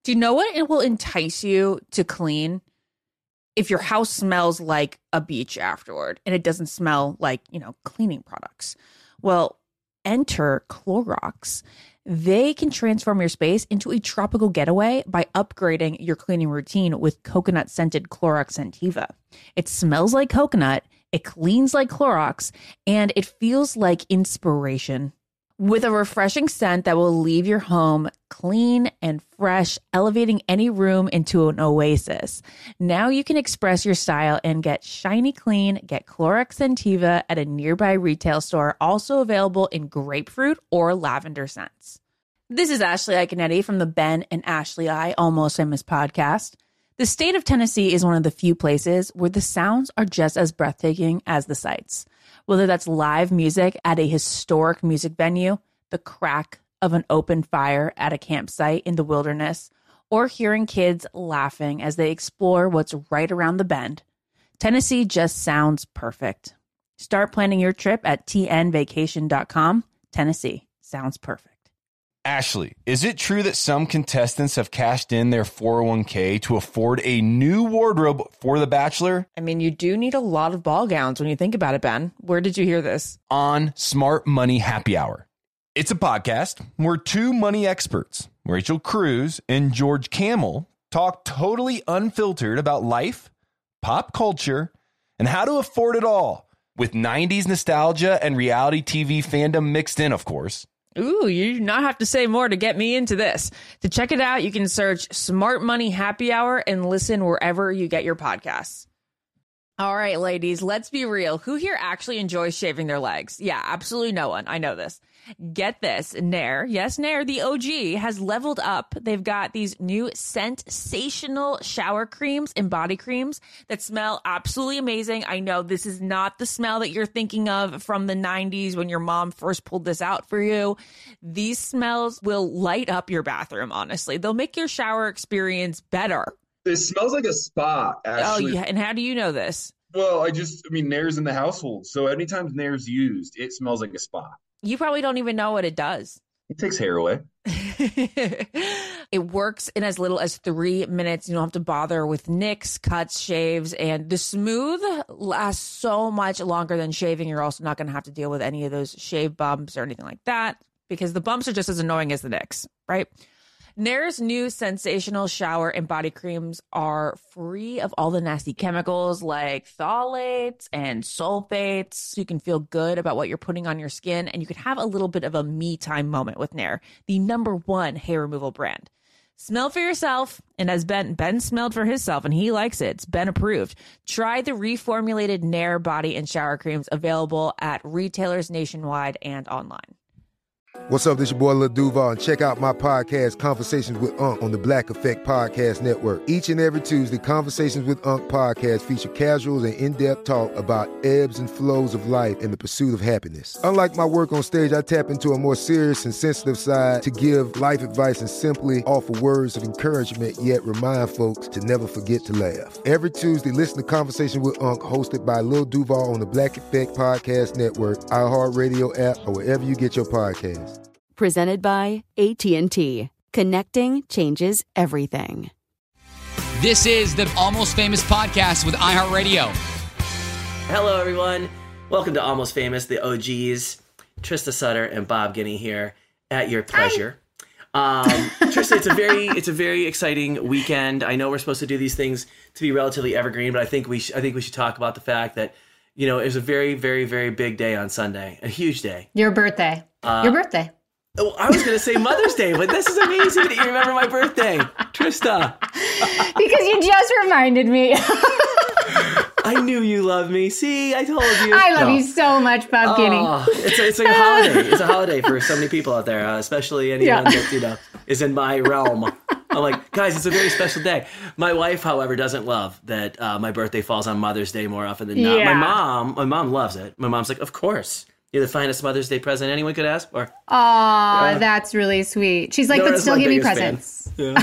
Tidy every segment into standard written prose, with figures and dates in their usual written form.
Do you know what it will entice you to clean? If your house smells like a beach afterward and it doesn't smell like, cleaning products. Well, enter Clorox. They can transform your space into a tropical getaway by upgrading your cleaning routine with coconut-scented Clorox Scentiva. It smells like coconut, it cleans like Clorox, and it feels like inspiration. With a refreshing scent that will leave your home clean and fresh, elevating any room into an oasis. Now you can express your style and get shiny clean. Get Clorox Scentiva at a nearby retail store, also available in grapefruit or lavender scents. This is Ashley Iconetti from the Ben and Ashley I Almost Famous podcast. The state of Tennessee is one of the few places where the sounds are just as breathtaking as the sights. Whether that's live music at a historic music venue, the crack of an open fire at a campsite in the wilderness, or hearing kids laughing as they explore what's right around the bend, Tennessee just sounds perfect. Start planning your trip at tnvacation.com. Tennessee sounds perfect. Ashley, is it true that some contestants have cashed in their 401k to afford a new wardrobe for The Bachelor? I mean, you do need a lot of ball gowns when you think about it, Ben. Where did you hear this? On Smart Money Happy Hour. It's a podcast where two money experts, Rachel Cruz and George Kamel, talk totally unfiltered about life, pop culture, and how to afford it all, with 90s nostalgia and reality TV fandom mixed in, of course. Ooh, you do not have to say more to get me into this. To check it out, you can search Smart Money Happy Hour and listen wherever you get your podcasts. All right, ladies, let's be real. Who here actually enjoys shaving their legs? Yeah, absolutely no one. I know this. Get this. Nair, yes, Nair, the OG, has leveled up. They've got these new sensational shower creams and body creams that smell absolutely amazing. I know this is not the smell that you're thinking of from the 90s when your mom first pulled this out for you. These smells will light up your bathroom, honestly. They'll make your shower experience better. It smells like a spa, actually. Oh, yeah. And how do you know this? Well, Nair's in the household. So anytime Nair's used, it smells like a spa. You probably don't even know what it does. It takes hair away. It works in as little as 3 minutes. You don't have to bother with nicks, cuts, shaves, and the smooth lasts so much longer than shaving. You're also not going to have to deal with any of those shave bumps or anything like that because the bumps are just as annoying as the nicks, right? Nair's new sensational shower and body creams are free of all the nasty chemicals like phthalates and sulfates. So you can feel good about what you're putting on your skin, and you can have a little bit of a me time moment with Nair, the #1 hair removal brand. Smell for yourself, and as Ben smelled for himself, and he likes it. It's Ben approved. Try the reformulated Nair body and shower creams available at retailers nationwide and online. What's up, this your boy Lil Duval, and check out my podcast, Conversations with Unc, on the Black Effect Podcast Network. Each and every Tuesday, Conversations with Unc podcast feature casual and in-depth talk about ebbs and flows of life and the pursuit of happiness. Unlike my work on stage, I tap into a more serious and sensitive side to give life advice and simply offer words of encouragement, yet remind folks to never forget to laugh. Every Tuesday, listen to Conversations with Unc, hosted by Lil Duval on the Black Effect Podcast Network, iHeartRadio app, or wherever you get your podcasts. Presented by AT&T. Connecting changes everything. This is the Almost Famous podcast with iHeartRadio. Hello, everyone. Welcome to Almost Famous, the OGs. Trista Sutter and Bob Guinea here at your pleasure. Trista, it's a very exciting weekend. I know we're supposed to do these things to be relatively evergreen, but I think we should talk about the fact that, it was a very, very, very big day on Sunday, a huge day. Your birthday. Your birthday. Oh, I was going to say Mother's Day, but this is amazing that you remember my birthday, Trista. Because you just reminded me. I knew you loved me. See, I told you. I love you so much, Bob Guinea. It's like a holiday. It's a holiday for so many people out there, especially anyone that is in my realm. I'm like, guys, it's a very special day. My wife, however, doesn't love that my birthday falls on Mother's Day more often than not. My mom loves it. My mom's like, of course. You're the finest Mother's Day present anyone could ask for. Aw, that's really sweet. She's like, but still give me presents. Yeah.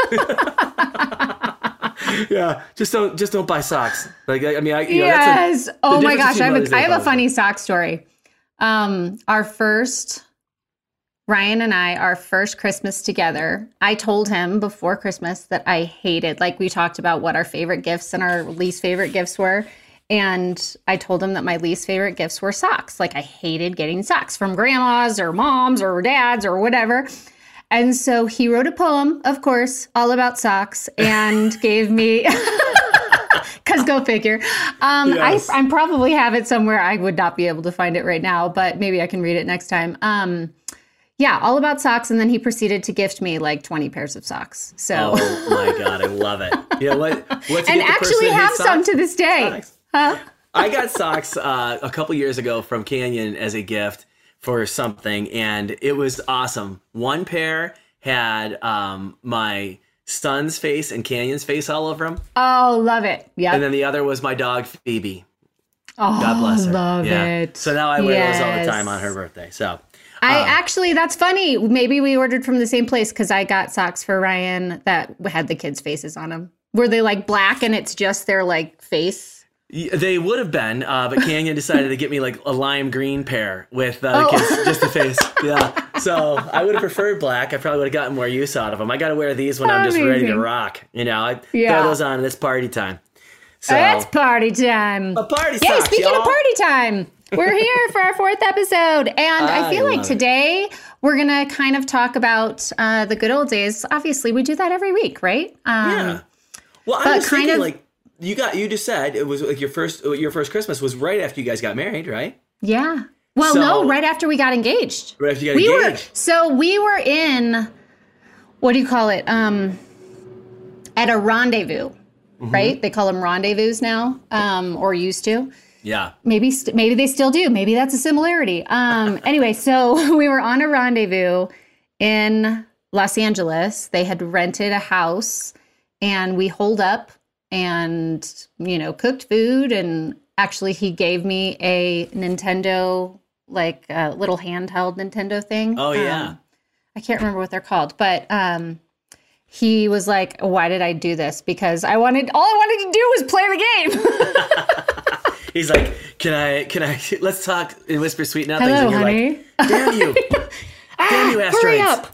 Yeah, just don't buy socks. Like, I mean, yes. Oh my gosh, I have a funny sock story. Our first Ryan and I, our first Christmas together, I told him before Christmas that I hated, like we talked about what our favorite gifts and our least favorite gifts were. And I told him that my least favorite gifts were socks. Like I hated getting socks from grandmas or moms or dads or whatever. And so he wrote a poem, of course, all about socks and gave me, because go figure. Yes. I probably have it somewhere. I would not be able to find it right now, but maybe I can read it next time. Yeah, all about socks. And then he proceeded to gift me like 20 pairs of socks. So, oh my God, I love it. You know what? And actually have some to this day. Socks. Huh? I got socks a couple years ago from Canyon as a gift for something, and it was awesome. One pair had my son's face and Canyon's face all over them. Oh, love it. Yeah. And then the other was my dog, Phoebe. Oh, God bless her. Love it. So now I wear those all the time on her birthday. So actually, that's funny. Maybe we ordered from the same place because I got socks for Ryan that had the kids' faces on them. Were they like black and it's just their like face? They would have been, but Canyon decided to get me like a lime green pair with the kids, just the face. Yeah. So I would have preferred black. I probably would have gotten more use out of them. I got to wear these when I'm just ready to rock. You know, I throw those on and it's party time. So it's party time. A party Yay, socks, speaking y'all. of party time, we're here for our 4th episode. And I feel like today we're going to kind of talk about the good old days. Obviously, we do that every week, right? Yeah. Well, I was thinking like, you just said it was like your first Christmas was right after you guys got married, right? Yeah. Well, no, right after we got engaged. Right after you got engaged. We were in, what do you call it? At a rendezvous, right? They call them rendezvous now, or used to. Yeah. Maybe they still do. Maybe that's a similarity. Anyway, so we were on a rendezvous in Los Angeles. They had rented a house and we holed up and, you know, cooked food. And actually he gave me a Nintendo, like a little handheld Nintendo thing. Oh, yeah. I can't remember what they're called, but he was like, why did I do this? Because all I wanted to do was play the game. He's like, can I, let's talk in whisper sweet nothings. Hello, and you're honey. Like, damn you. Damn you, asteroids. Hurry up.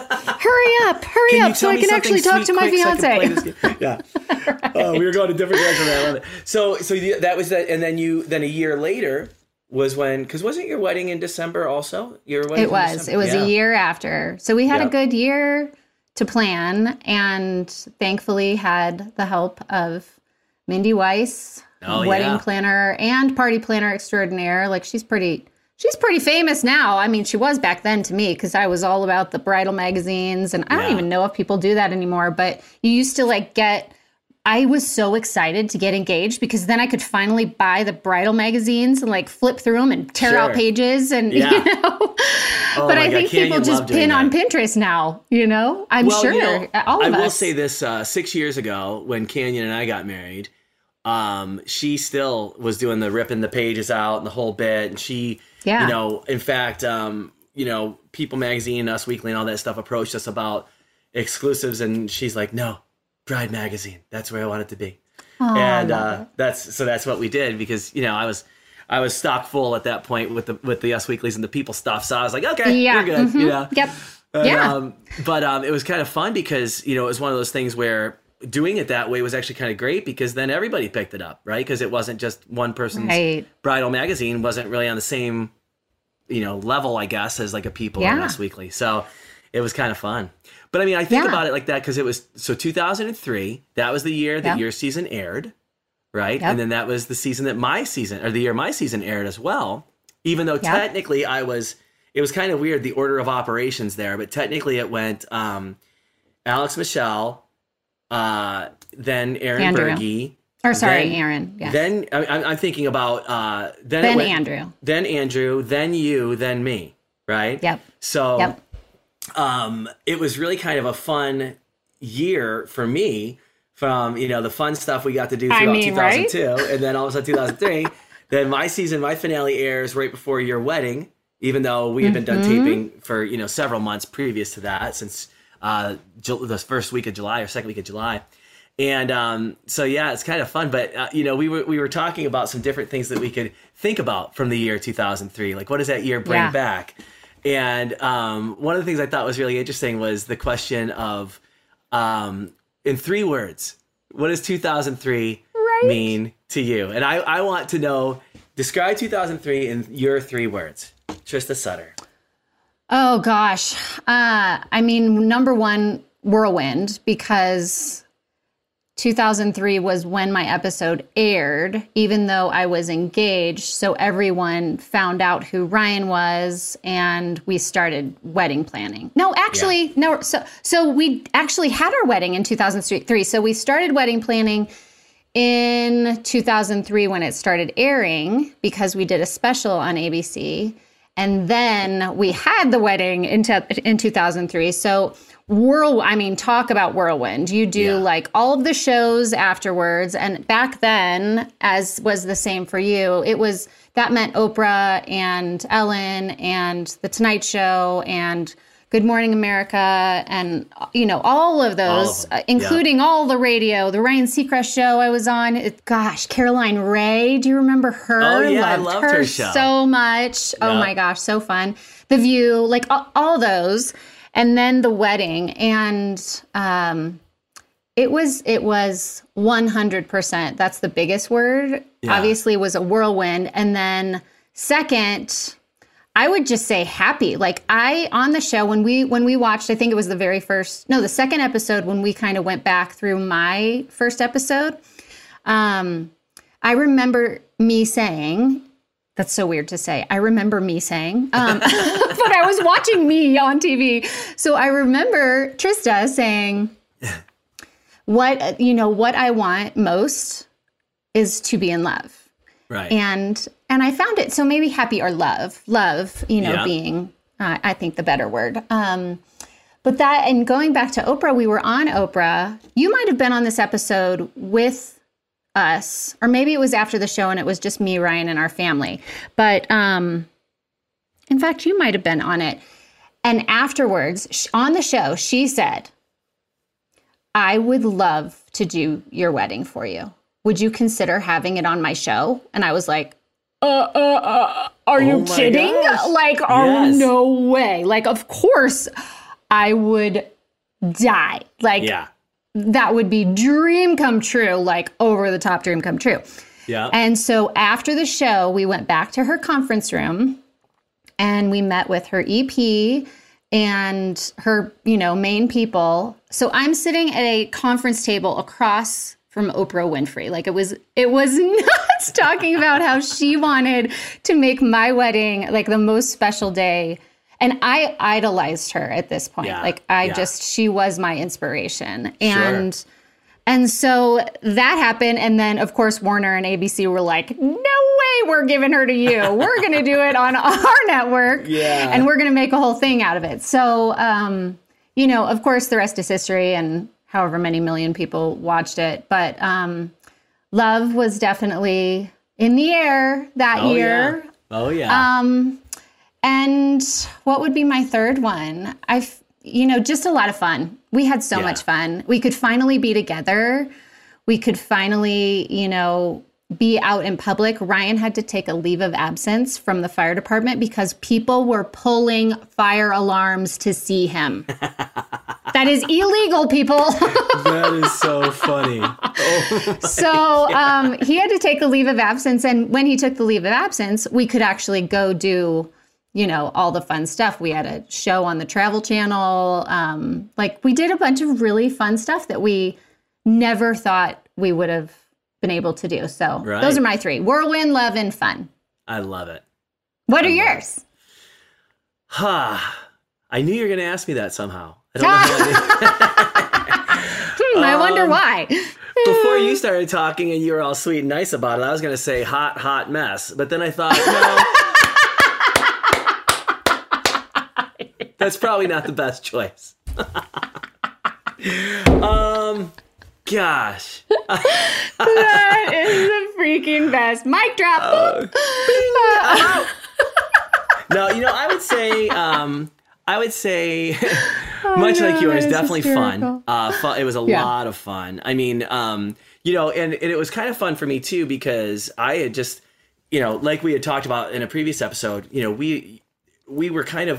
Hurry up so I can actually talk to my fiance. Yeah. Right. Oh, we were going a different direction. I love it. So that was that. And then a year later was when, because wasn't your wedding in December also? Your wedding It was a year after. So we had a good year to plan and thankfully had the help of Mindy Weiss, wedding planner and party planner extraordinaire. Like she's pretty famous now. I mean, she was back then to me because I was all about the bridal magazines and I don't even know if people do that anymore, but you used to I was so excited to get engaged because then I could finally buy the bridal magazines and like flip through them and tear out pages and, you know. But I think people just pin on Pinterest now, you know. I'm sure all of us. I will say this, 6 years ago when Canyon and I got married, she still was doing the ripping the pages out and the whole bit. And she, you know, in fact, you know, People Magazine, Us Weekly and all that stuff approached us about exclusives. And she's like, no, Bride Magazine. That's where I want it to be. Oh, and that's what we did because, you know, I was stock full at that point with the Us Weeklies and the People stuff. So I was like, okay, we're good. You know? Yep. But it was kind of fun because, you know, it was one of those things where doing it that way was actually kind of great because then everybody picked it up, right? Because it wasn't just one person's bridal magazine wasn't really on the same, you know, level, I guess, as like a People or Us Weekly. So it was kind of fun. But I mean, I think about it like that because it was, so 2003, that was the year that your season aired, right? And then that was the season that the year my season aired as well. Even though technically it was kind of weird, the order of operations there, but technically it went Alex Michelle, then Aaron Berge. Or sorry, Aaron. Yeah. Then I'm thinking about then Andrew. Then Andrew, then you, then me, right? Yep. So it was really kind of a fun year for me from, you know, the fun stuff we got to do throughout 2002 and then all of a sudden 2003. Then my finale airs right before your wedding, even though we had been done taping for, you know, several months previous to that since the first week of July or second week of July. And so, yeah, it's kind of fun. But, you know, we were talking about some different things that we could think about from the year 2003. Like, what does that year bring back? And one of the things I thought was really interesting was the question of, in 3 words, what does 2003 mean to you? And I want to know, describe 2003 in your 3 words. Trista Sutter. Oh, gosh. I mean, number one, whirlwind, because 2003 was when my episode aired, even though I was engaged. So everyone found out who Ryan was, and we started wedding planning. No, actually, no. So we actually had our wedding in 2003. So we started wedding planning in 2003 when it started airing, because we did a special on ABC. And then we had the wedding in 2003. So talk about whirlwind. You do like all of the shows afterwards. And back then, as was the same for you, that meant Oprah and Ellen and The Tonight Show and Good Morning America, and all of those, including all the radio, the Ryan Seacrest show I was on. Caroline Ray, do you remember her? Oh yeah, I loved her show so much. Yep. Oh my gosh, so fun. The View, like all those, and then the wedding, and it was 100%. That's the biggest word. Yeah. Obviously, was a whirlwind, and then second, I would just say happy. Like on the show, when we watched, I think it was the second episode, when we kind of went back through my first episode. I remember me saying, that's so weird to say. I remember me saying, but I was watching me on TV. So I remember Trista saying, what I want most is to be in love. Right. And I found it, so maybe happy or love, being, I think, the better word. But that, and going back to Oprah, we were on Oprah. You might have been on this episode with us, or maybe it was after the show and it was just me, Ryan, and our family. But in fact, you might have been on it. And afterwards, on the show, she said, I would love to do your wedding for you. Would you consider having it on my show? And I was like, are you kidding? Gosh. Like, yes. No way. Like, of course I would die. Like, that would be dream come true, like over the top dream come true. Yeah. And so after the show, we went back to her conference room and we met with her EP and her, main people. So I'm sitting at a conference table across from Oprah Winfrey. Like it was nuts, talking about how she wanted to make my wedding like the most special day. And I idolized her at this point. Yeah. She was my inspiration. And so that happened. And then of course, Warner and ABC were like, no way we're giving her to you. We're going to do it on our network. Yeah. And we're going to make a whole thing out of it. So, of course the rest is history, and however many million people watched it. But love was definitely in the air that year. Yeah. Oh, yeah. And what would be my third one? Just a lot of fun. We had so much fun. We could finally be together. We could finally, be out in public. Ryan had to take a leave of absence from the fire department because people were pulling fire alarms to see him. That is illegal, people. That is so funny. So he had to take a leave of absence. And when he took the leave of absence, we could actually go do, all the fun stuff. We had a show on the Travel Channel. We did a bunch of really fun stuff that we never thought we would have been able to do. So Those are my 3: whirlwind, love, and fun. I love it. What are yours? I knew you were going to ask me that somehow. I don't know I wonder why. Before you started talking and you were all sweet and nice about it, I was going to say hot mess. But then I thought, no, that's probably not the best choice. Gosh. That is the freaking best. Mic drop. No, I would say much like yours, definitely hysterical. Fun. It was a lot of fun. I mean, and it was kind of fun for me too, because I had just, like we had talked about in a previous episode, we were kind of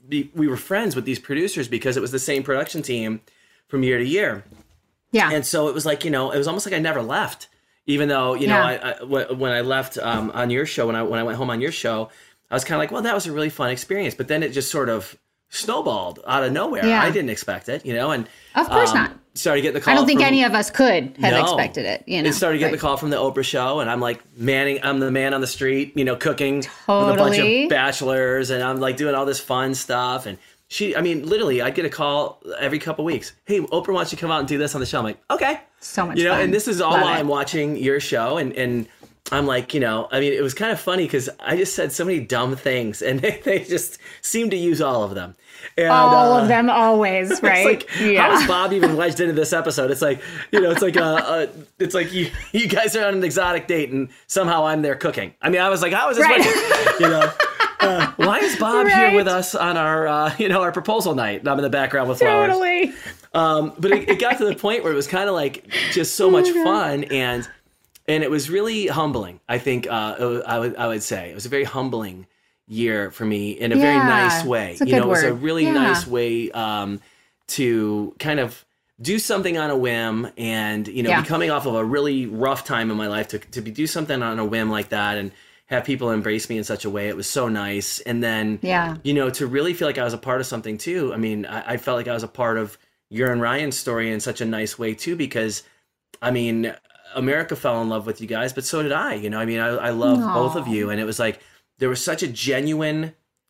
we were friends with these producers because it was the same production team from year to year. Yeah. And so it was like, it was almost like I never left, even though, when I left on your show, when I went home on your show, I was kind of like, well, that was a really fun experience. But then it just sort of snowballed out of nowhere. Yeah. I didn't expect it, and of course not. Started getting the call. I don't think any of us could have expected it. And started getting the call from the Oprah show, and I'm like I'm the man on the street, cooking with a bunch of bachelors, and I'm like doing all this fun stuff. And literally, I'd get a call every couple weeks. Hey, Oprah wants you to come out and do this on the show. I'm like, okay, so much fun. And this is all while I'm watching your show, and I'm like, it was kind of funny because I just said so many dumb things, and they just seem to use all of them. And, all of them always, right? It's like, how is Bob even wedged into this episode? It's like, it's like you guys are on an exotic date, and somehow I'm there cooking. I mean, I was like, how is this working? Why is Bob here with us on our, our proposal night? And I'm in the background with flowers. Totally. But it got to the point where it was kind of like just so much fun, and it was really humbling. I think I would say it was a very humbling year for me in a very nice way. It was a really nice way to kind of do something on a whim, and be coming off of a really rough time in my life to do something on a whim like that and have people embrace me in such a way. It was so nice. And then to really feel like I was a part of something too. I mean, I felt like I was a part of your and Ryan's story in such a nice way too, because America fell in love with you guys, but so did I. I love both of you, and it was like there was such a genuine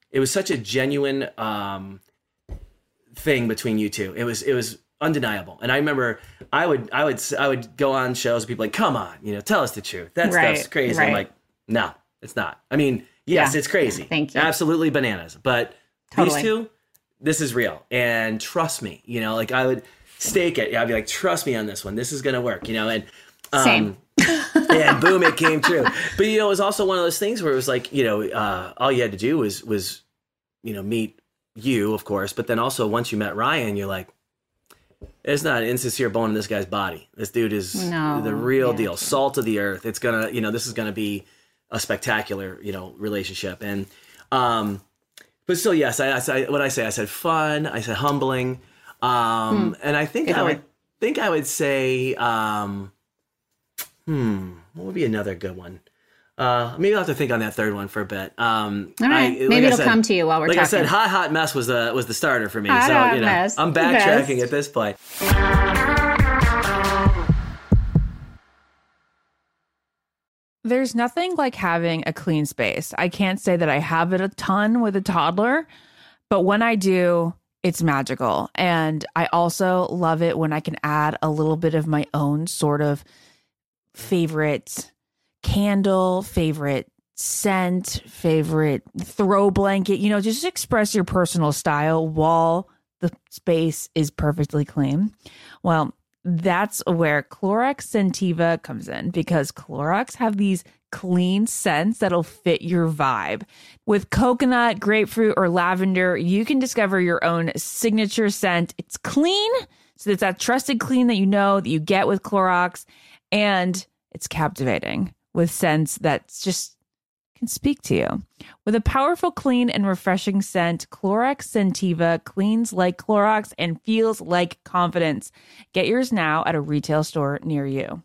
thing between you two. It was undeniable. And I remember I would go on shows and people like, come on, tell us the truth. That stuff's crazy. Right. I'm like, no, it's not. I mean, yes, it's crazy. Thank you. Absolutely bananas. But these two, this is real. And trust me, I would stake it. I'd be like, trust me on this one. This is going to work, and same. and boom, it came true. But it was also one of those things where it was like, all you had to do was meet you, of course, but then also once you met Ryan, you're like, there's not an insincere bone in this guy's body. This dude is the real deal, salt of the earth. It's gonna, this is gonna be a spectacular, relationship. And but still, yes, I said fun, I said humbling, and I think I would say. What would be another good one? Maybe I'll have to think on that third one for a bit. All right. Maybe it'll come to you while we're talking. Like I said, hot mess was the starter for me. Hot mess. I'm backtracking at this point. There's nothing like having a clean space. I can't say that I have it a ton with a toddler, but when I do, it's magical. And I also love it when I can add a little bit of my own sort of favorite candle, favorite scent, favorite throw blanket, just express your personal style while the space is perfectly clean. Well, that's where Clorox Scentiva comes in, because Clorox have these clean scents that'll fit your vibe. With coconut, grapefruit, or lavender, you can discover your own signature scent. It's clean, so it's that trusted clean that that you get with Clorox. And it's captivating with scents that just can speak to you. With a powerful, clean, and refreshing scent, Clorox Scentiva cleans like Clorox and feels like confidence. Get yours now at a retail store near you.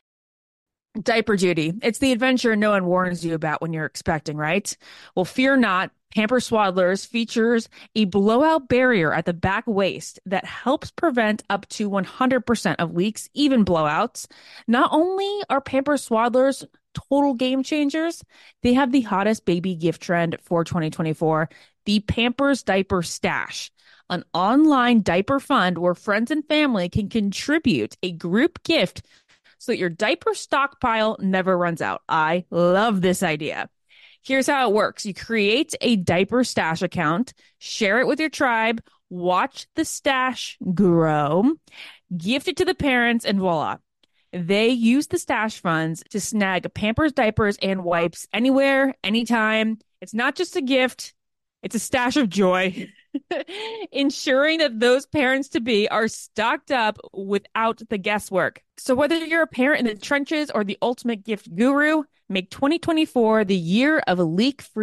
Diaper duty. It's the adventure no one warns you about when you're expecting, right? Well, fear not. Pampers Swaddlers features a blowout barrier at the back waist that helps prevent up to 100% of leaks, even blowouts. Not only are Pampers Swaddlers total game changers, they have the hottest baby gift trend for 2024, the Pampers Diaper Stash, an online diaper fund where friends and family can contribute a group gift so that your diaper stockpile never runs out. I love this idea. Here's how it works. You create a diaper stash account, share it with your tribe, watch the stash grow, gift it to the parents, and voila. They use the stash funds to snag Pampers diapers and wipes anywhere, anytime. It's not just a gift. It's a stash of joy, ensuring that those parents-to-be are stocked up without the guesswork. So whether you're a parent in the trenches or the ultimate gift guru, make 2024 the year of leak-free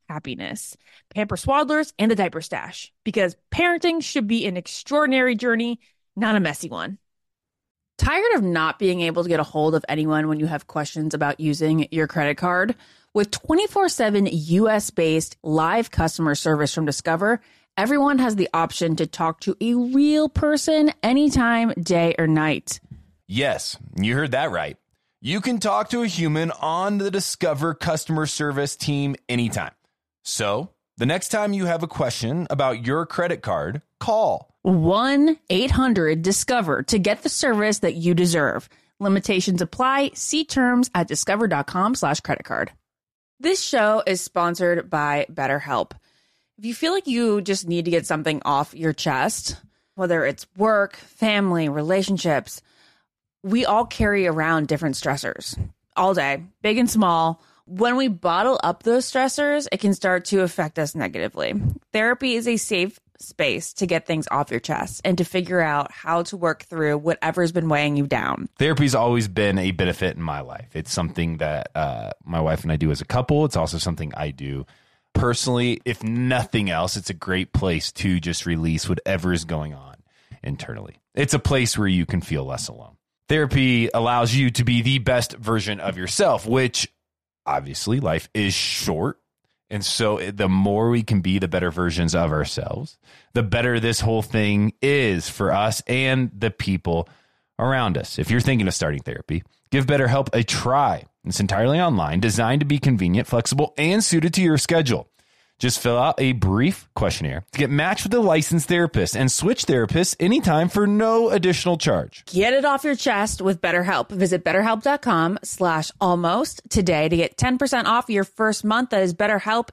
happiness. Pamper Swaddlers and the Diaper Stash, because parenting should be an extraordinary journey, not a messy one. Tired of not being able to get a hold of anyone when you have questions about using your credit card? With 24/7 US-based live customer service from Discover, everyone has the option to talk to a real person anytime, day or night. Yes, you heard that right. You can talk to a human on the Discover customer service team anytime. So, the next time you have a question about your credit card, call 1-800-DISCOVER to get the service that you deserve. Limitations apply. See terms at discover.com/creditcard. This show is sponsored by BetterHelp. If you feel like you just need to get something off your chest, whether it's work, family, relationships, we all carry around different stressors all day, big and small. When we bottle up those stressors, it can start to affect us negatively. Therapy is a safe space to get things off your chest and to figure out how to work through whatever's been weighing you down. Therapy's always been a benefit in my life. It's something that my wife and I do as a couple. It's also something I do personally. If nothing else, it's a great place to just release whatever is going on internally. It's a place where you can feel less alone. Therapy allows you to be the best version of yourself, which obviously life is short. And so the more we can be the better versions of ourselves, the better this whole thing is for us and the people around us. If you're thinking of starting therapy, give BetterHelp a try. It's entirely online, designed to be convenient, flexible, and suited to your schedule. Just fill out a brief questionnaire to get matched with a licensed therapist and switch therapists anytime for no additional charge. Get it off your chest with BetterHelp. Visit BetterHelp.com/almost today to get 10% off your first month. That is BetterHelp,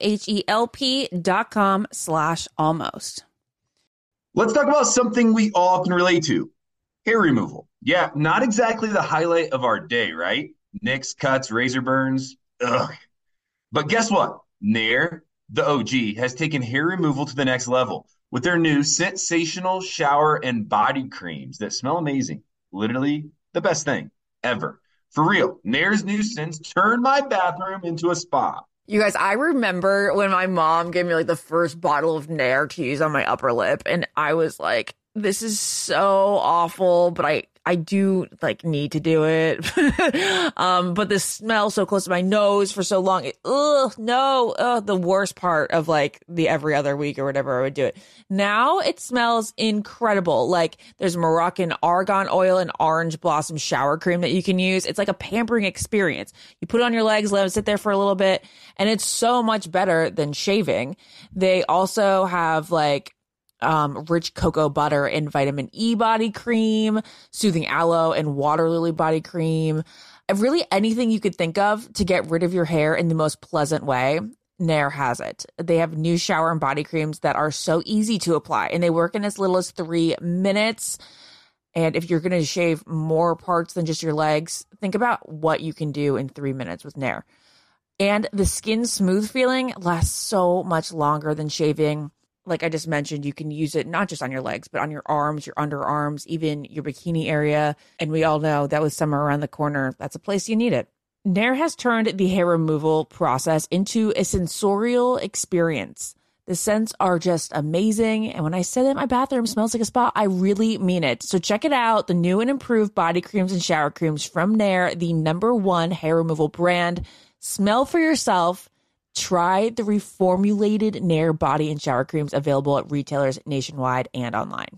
HELP.com/almost. Let's talk about something we all can relate to. Hair removal. Yeah, not exactly the highlight of our day, right? Nicks, cuts, razor burns. Ugh. But guess what? Nair, the OG, has taken hair removal to the next level with their new sensational shower and body creams that smell amazing. Literally the best thing ever. For real, Nair's new scents turned my bathroom into a spa. You guys, I remember when my mom gave me like the first bottle of Nair to use on my upper lip, and I was like, this is so awful, but I do like need to do it. But the smell so close to my nose for so long. The worst part of like the every other week or whatever I would do it. Now it smells incredible. Like there's Moroccan argan oil and orange blossom shower cream that you can use. It's like a pampering experience. You put it on your legs, let them sit there for a little bit, and it's so much better than shaving. They also have like rich cocoa butter and vitamin E body cream, soothing aloe and water lily body cream. Really anything you could think of to get rid of your hair in the most pleasant way, Nair has it. They have new shower and body creams that are so easy to apply, and they work in as little as 3 minutes. And if you're going to shave more parts than just your legs, think about what you can do in 3 minutes with Nair. And the skin smooth feeling lasts so much longer than shaving. Like I just mentioned, you can use it not just on your legs, but on your arms, your underarms, even your bikini area. And we all know that with summer around the corner, that's a place you need it. Nair has turned the hair removal process into a sensorial experience. The scents are just amazing. And when I say that my bathroom smells like a spa, I really mean it. So check it out. The new and improved body creams and shower creams from Nair, the #1 hair removal brand. Smell for yourself. Try the reformulated Nair body and shower creams available at retailers nationwide and online.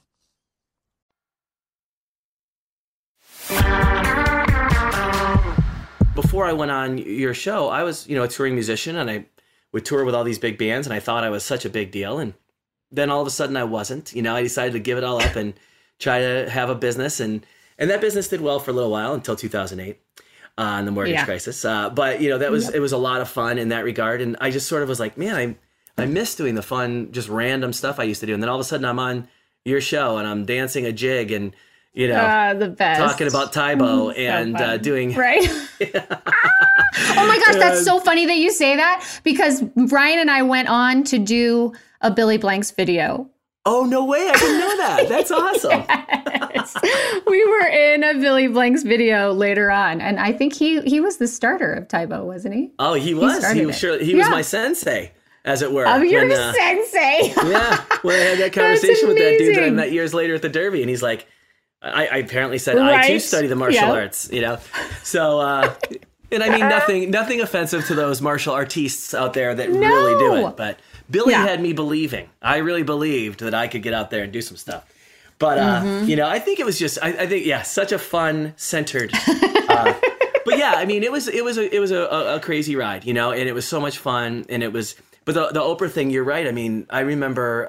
Before I went on your show, I was, a touring musician, and I would tour with all these big bands, and I thought I was such a big deal. And then all of a sudden I wasn't. I decided to give it all up and try to have a business. And that business did well for a little while until 2008. On the mortgage crisis. But, it was a lot of fun in that regard. And I just sort of was like, man, I miss doing the fun, just random stuff I used to do. And then all of a sudden I'm on your show and I'm dancing a jig and, the best. Talking about Tybo and doing. Right. Oh my gosh, that's so funny that you say that, because Ryan and I went on to do a Billy Blanks video. Oh, no way. I didn't know that. That's awesome. Yes. We were in a Billy Blanks video later on. And I think he was the starter of Tybo, wasn't he? Oh, he was. He was my sensei. as it were. Oh, you're sensei. Yeah. When I had that conversation with that dude that I met years later at the Derby, and he's like, I apparently said, I too study the martial arts, you know? So, and I mean, nothing offensive to those martial artists out there that really do it. But Billy had me believing. I really believed that I could get out there and do some stuff. But, you know, I think it was just, I think, such a fun, centered. But yeah, I mean, it was a crazy ride, you know, and it was so much fun. And it was, but the Oprah thing, you're right. I mean, I remember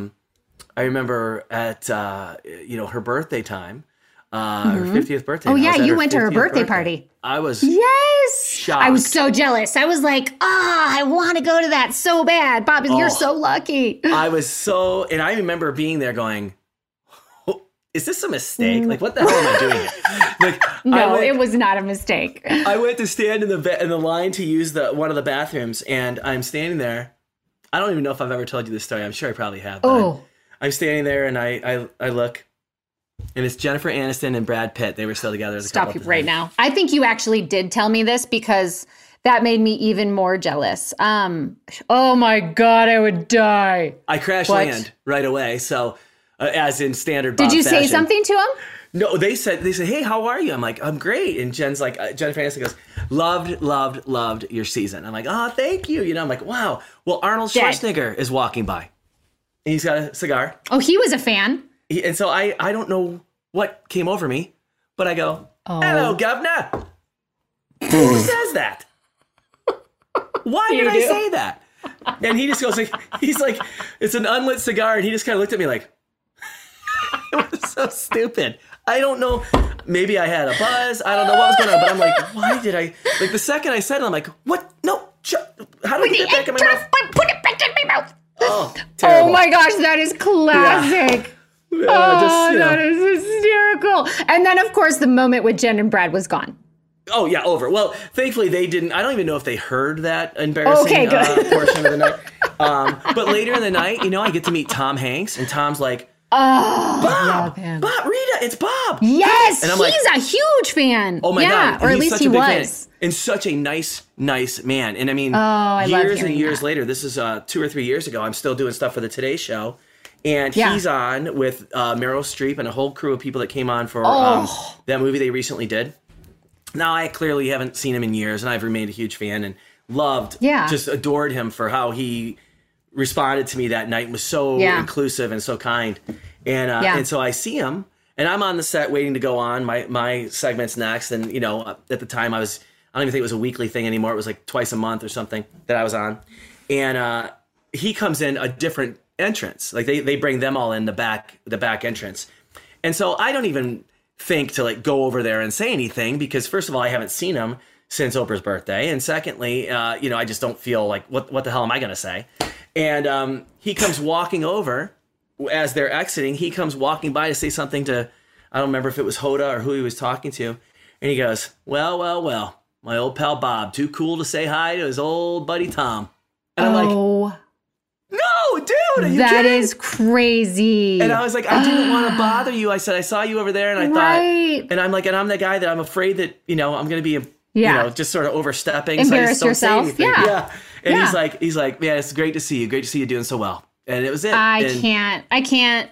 at, you know, her birthday time. Her 50th birthday. Oh, yeah, you went to her birthday party. I was shocked. I was so jealous. I was like, I want to go to that so bad. Bob, you're so lucky. I was so, and I remember being there going, is this a mistake? Like, what the hell am I doing here? Like, no, it was not a mistake. I went to stand in the line to use one of the bathrooms, and I'm standing there. I don't even know if I've ever told you this story. I'm sure I probably have. But I'm standing there, and I look. And it's Jennifer Aniston and Brad Pitt. They were still together. Stop you right now. I think you actually did tell me this because that made me even more jealous. Oh my God, I would die. I crash land right away. So, as in standard Bob Did you fashion. say something to him? No, they said, hey, how are you? I'm like, I'm great. And Jen's like, Jennifer Aniston goes, loved your season. I'm like, oh, thank you. You know, I'm like, wow. Well, Arnold Schwarzenegger is walking by. And he's got a cigar. Oh, he was a fan. And so I don't know what came over me, but I go, hello, governor. Who says that? Why did I say that? And he just goes, he's like, it's an unlit cigar. And he just kind of looked at me like, it was so stupid. I don't know. Maybe I had a buzz. I don't know what was going on. But I'm like, why did I? Like the second I said it, I'm like, what? No. How do I get that back in my mouth? Put it back in my mouth. Oh, terrible. Oh my gosh, that is classic. Yeah. That is hysterical. And then, of course, the moment with Jen and Brad was gone. Oh, yeah, over. Well, thankfully, they didn't. I don't even know if they heard that embarrassing portion of the night. But later in the night, you know, I get to meet Tom Hanks, and Tom's like, Bob, Rita, it's Bob. Yes, and he's a huge fan. Oh, my God. Or at least he was. And such a nice man. And I mean, I years and years later, this is 2 or 3 years ago, I'm still doing stuff for the Today Show. And he's on with Meryl Streep and a whole crew of people that came on for that movie they recently did. Now, I clearly haven't seen him in years, and I've remained a huge fan and just adored him for how he responded to me that night and was so inclusive and so kind. And so I see him, and I'm on the set waiting to go on. My segment's next. And, you know, at the time I don't even think it was a weekly thing anymore. It was like twice a month or something that I was on. And he comes in a different entrance. Like they bring them all in the back entrance. And so I don't even think to like go over there and say anything because first of all, I haven't seen him since Oprah's birthday. And secondly, you know, I just don't feel like what the hell am I going to say? And he comes walking over as they're exiting. He comes walking by to say something to, I don't remember if it was Hoda or who he was talking to. And he goes, well, my old pal Bob, too cool to say hi to his old buddy Tom. And I'm like, no, dude, are you that kidding? Is crazy. And I was like, I didn't want to bother you. I said, I saw you over there, and I thought, and I'm like, and I'm the guy that I'm afraid that, you know, I'm going to be, you know, just sort of overstepping. Embarrass so I just don't yourself. Say anything. Yeah. And he's like, man, it's great to see you. Great to see you doing so well. And it was it. I can't. I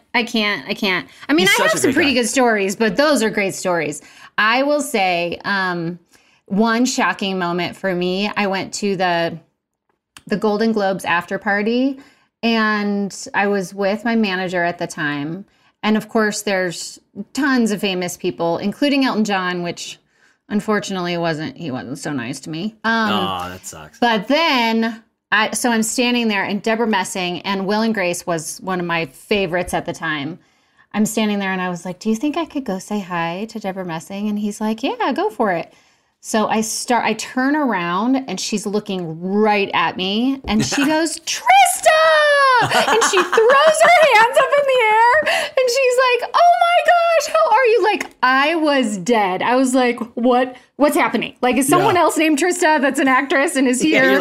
mean, I have some pretty good stories, but those are great stories. I will say, one shocking moment for me, I went to the Golden Globes after party, and I was with my manager at the time. And of course, there's tons of famous people, including Elton John, which unfortunately he wasn't so nice to me. That sucks. But then, so I'm standing there, and Deborah Messing and Will and Grace was one of my favorites at the time. I'm standing there, and I was like, do you think I could go say hi to Deborah Messing? And he's like, yeah, go for it. So I turn around, and she's looking right at me, and she goes, Trista! And she throws her hands up in the air, and she's like, oh my gosh, how are you? Like, I was dead. I was like, what's happening? Like, is someone else named Trista that's an actress and is here?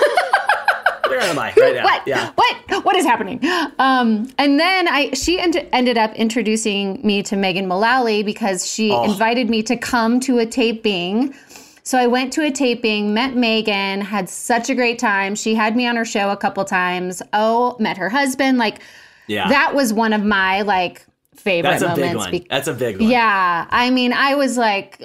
Where am I right now? What? Yeah. What is happening? And then she ended up introducing me to Megan Mullally because she invited me to come to a taping. So I went to a taping, met Megan, had such a great time. She had me on her show a couple times. Met her husband. Like, that was one of my like favorite moments. That's a big one. Yeah. I mean, I was like,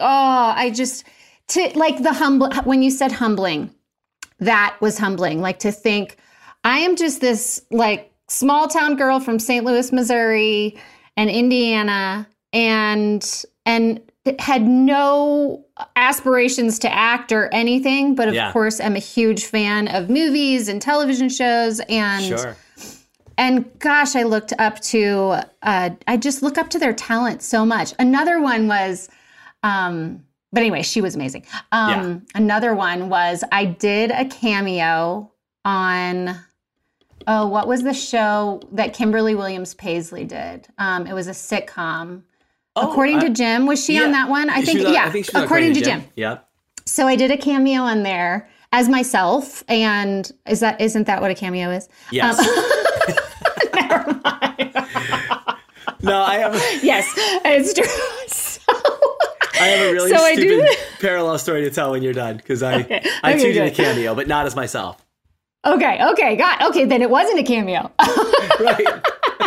when you said humbling, that was humbling. Like to think I am just this like small town girl from St. Louis, Missouri and Indiana and had no aspirations to act or anything, but of course I'm a huge fan of movies and television shows and gosh, I looked up to, I just look up to their talent so much. Another one was, but anyway, she was amazing. Another one was I did a cameo on, what was the show that Kimberly Williams Paisley did? It was a sitcom. According to Jim, was she on that one? I think according to Jim. Yeah. So I did a cameo on there as myself, and isn't that what a cameo is? Yes. Never mind. No, I have. Yes, it's true. I have a really stupid parallel story to tell when you're done because I too did a cameo, but not as myself. Okay, then it wasn't a cameo. Right.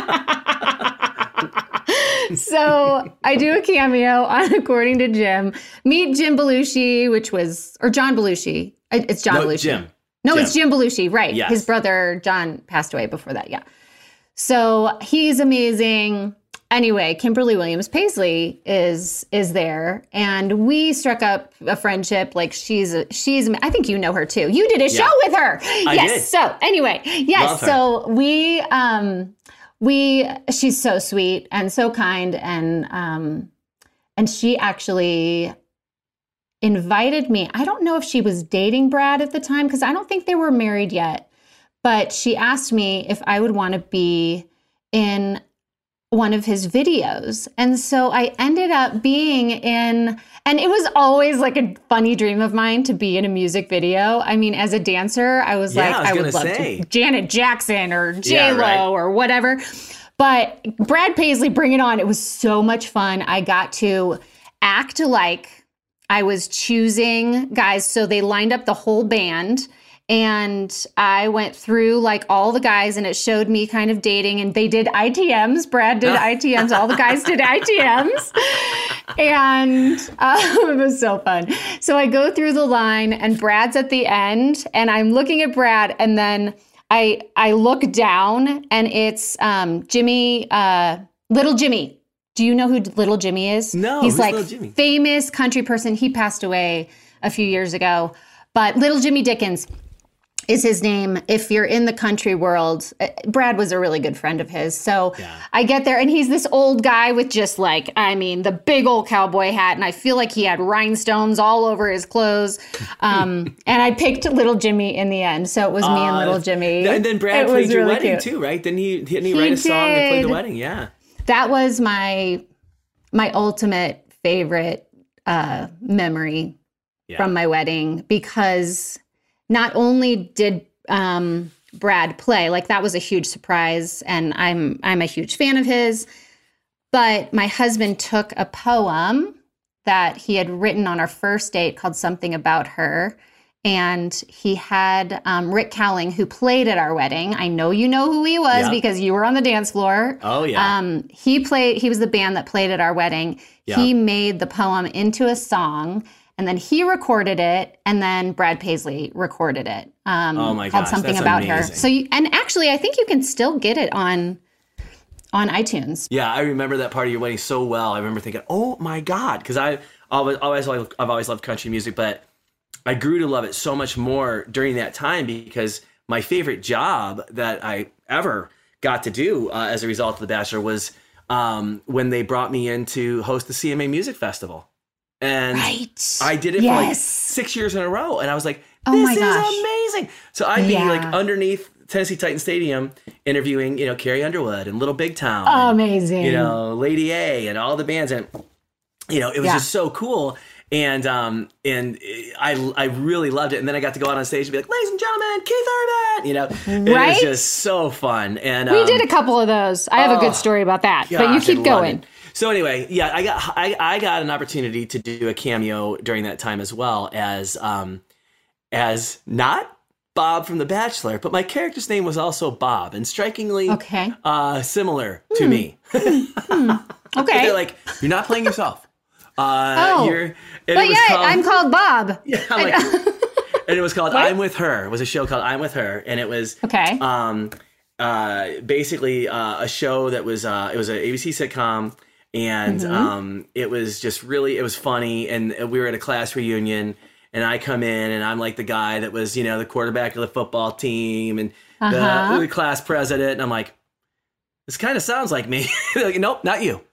So I do a cameo on According to Jim. Meet Jim Belushi, or John Belushi. It's John Belushi. Jim. It's Jim Belushi, right. Yes. His brother, John, passed away before that, yeah. So he's amazing. Anyway, Kimberly Williams Paisley is there, and we struck up a friendship. Like she's. I think you know her too. You did a show with her. I did. So anyway, yes. So she's so sweet and so kind, and she actually invited me. I don't know if she was dating Brad at the time because I don't think they were married yet, but she asked me if I would want to be in one of his videos. And so I ended up being in, and it was always like a funny dream of mine to be in a music video. I mean, as a dancer, I was I would love to Janet Jackson or J-Lo or whatever. But Brad Paisley, Bring It On. It was so much fun. I got to act like I was choosing guys. So they lined up the whole band. And I went through like all the guys, and it showed me kind of dating, and they did ITMs. Brad did ITMs. All the guys did ITMs. And it was so fun. So I go through the line, and Brad's at the end, and I'm looking at Brad, and then I look down, and it's Jimmy, Little Jimmy. Do you know who Little Jimmy is? No, he's like Little Jimmy? Famous country person. He passed away a few years ago, but Little Jimmy Dickens is his name. If you're in the country world, Brad was a really good friend of his. So I get there, and he's this old guy with just like, I mean, the big old cowboy hat. And I feel like he had rhinostones all over his clothes. And I picked Little Jimmy in the end. So it was me and Little Jimmy. And then Brad played your wedding too, right? Didn't he write a song and play the wedding? Yeah. That was my ultimate favorite memory from my wedding, because not only did Brad play, like that was a huge surprise, and I'm a huge fan of his, but my husband took a poem that he had written on our first date called Something About Her, and he had Rick Cowling, who played at our wedding. I know you know who he was because you were on the dance floor. Oh, yeah. He was the band that played at our wedding. Yeah. He made the poem into a song, and then he recorded it, and then Brad Paisley recorded it. Oh my gosh, called Something About amazing. Her. So, and actually, I think you can still get it on iTunes. Yeah, I remember that part of your wedding so well. I remember thinking, "Oh my God," because I've always loved country music, but I grew to love it so much more during that time because my favorite job that I ever got to do as a result of The Bachelor was when they brought me in to host the CMA Music Festival. And I did it for like 6 years in a row. And I was like, this is amazing. So I'd be like underneath Tennessee Titan Stadium interviewing, Carrie Underwood and Little Big Town. Amazing. And, Lady A and all the bands. And, it was just so cool. And I really loved it. And then I got to go out on stage and be like, ladies and gentlemen, Keith Urban, you know, right? It was just so fun. And we did a couple of those. I have a good story about that, but you keep going. So anyway, yeah, I got an opportunity to do a cameo during that time as well as not Bob from The Bachelor, but my character's name was also Bob, and strikingly similar to me. Okay. They're like, you're not playing yourself. I'm called Bob. Yeah, like, and it was called I'm With Her. It was a show called I'm With Her, and it was basically a show that was it was an ABC sitcom, and it was just really, it was funny, and we were at a class reunion. And I come in and I'm like the guy that was, you know, the quarterback of the football team and the class president. And I'm like, this kind of sounds like me. They're like, nope, not you.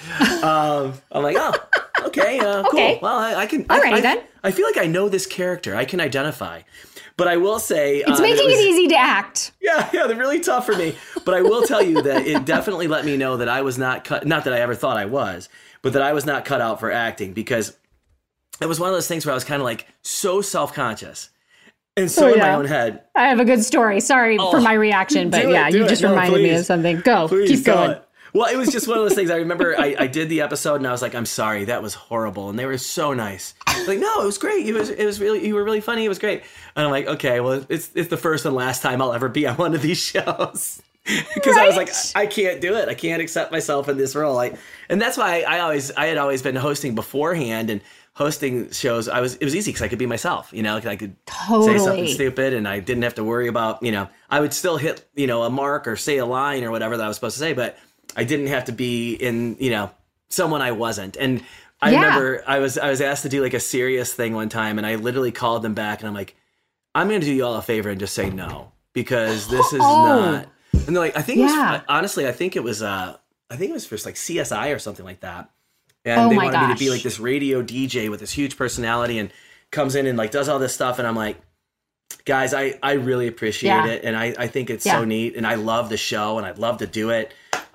I'm like, oh, okay, cool. Okay. Well, I can. Then. I feel like I know this character. I can identify. But I will say it's making it easy to act. Yeah, they're really tough for me. But I will tell you that it definitely let me know that I was not cut. Not that I ever thought I was, but that I was not cut out for acting, because it was one of those things where I was kind of like so self-conscious and so in my own head. I have a good story. Sorry for my reaction, but you just reminded me of something. Go, keep going. Well, it was just one of those things. I remember I did the episode and I was like, I'm sorry, that was horrible. And they were so nice. Like, no, it was great. It was really, you were really funny. It was great. And I'm like, okay, well, it's the first and last time I'll ever be on one of these shows. Because I was like, I can't do it. I can't accept myself in this role. And that's why I had always been hosting beforehand, and hosting shows, it was easy because I could be myself, you know, I could say something stupid and I didn't have to worry about, you know, I would still hit, you know, a mark or say a line or whatever that I was supposed to say, but I didn't have to be in, you know, someone I wasn't. And I remember I was asked to do like a serious thing one time, and I literally called them back and I'm like, I'm going to do you all a favor and just say no, because this is not. And they're like, I think it was, honestly, I think it was for like CSI or something like that. And they wanted me to be like this radio DJ with this huge personality, and comes in and like does all this stuff. And I'm like, guys, I really appreciate it. And I think it's so neat, and I love the show and I'd love to do it.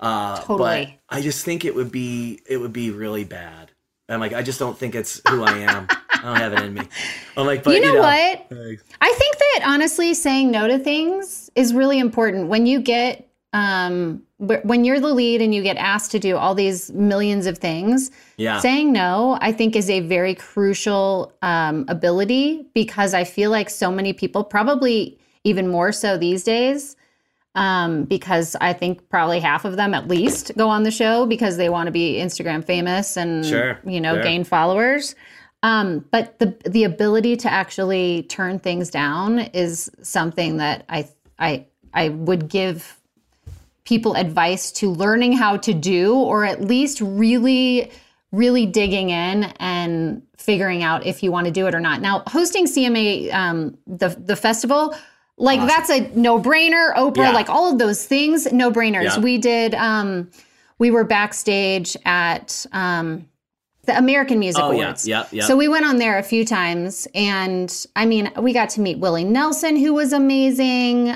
But I just think it would be really bad. I'm like, I just don't think it's who I am. I don't have it in me. I'm like, but you know what? Thanks. I think that honestly saying no to things is really important. When you get, when you're the lead and you get asked to do all these millions of things, saying no, I think is a very crucial ability, because I feel like so many people, probably even more so these days, because I think probably half of them at least go on the show because they want to be Instagram famous and, gain followers. But the ability to actually turn things down is something that I would give people advice to learning how to do, or at least really, really digging in and figuring out if you want to do it or not. Now, hosting CMA, the festival, like that's a no-brainer. Oprah, like all of those things, no-brainers. Yeah. We did, we were backstage at the American Music Awards. Yeah. So we went on there a few times, and I mean, we got to meet Willie Nelson, who was amazing.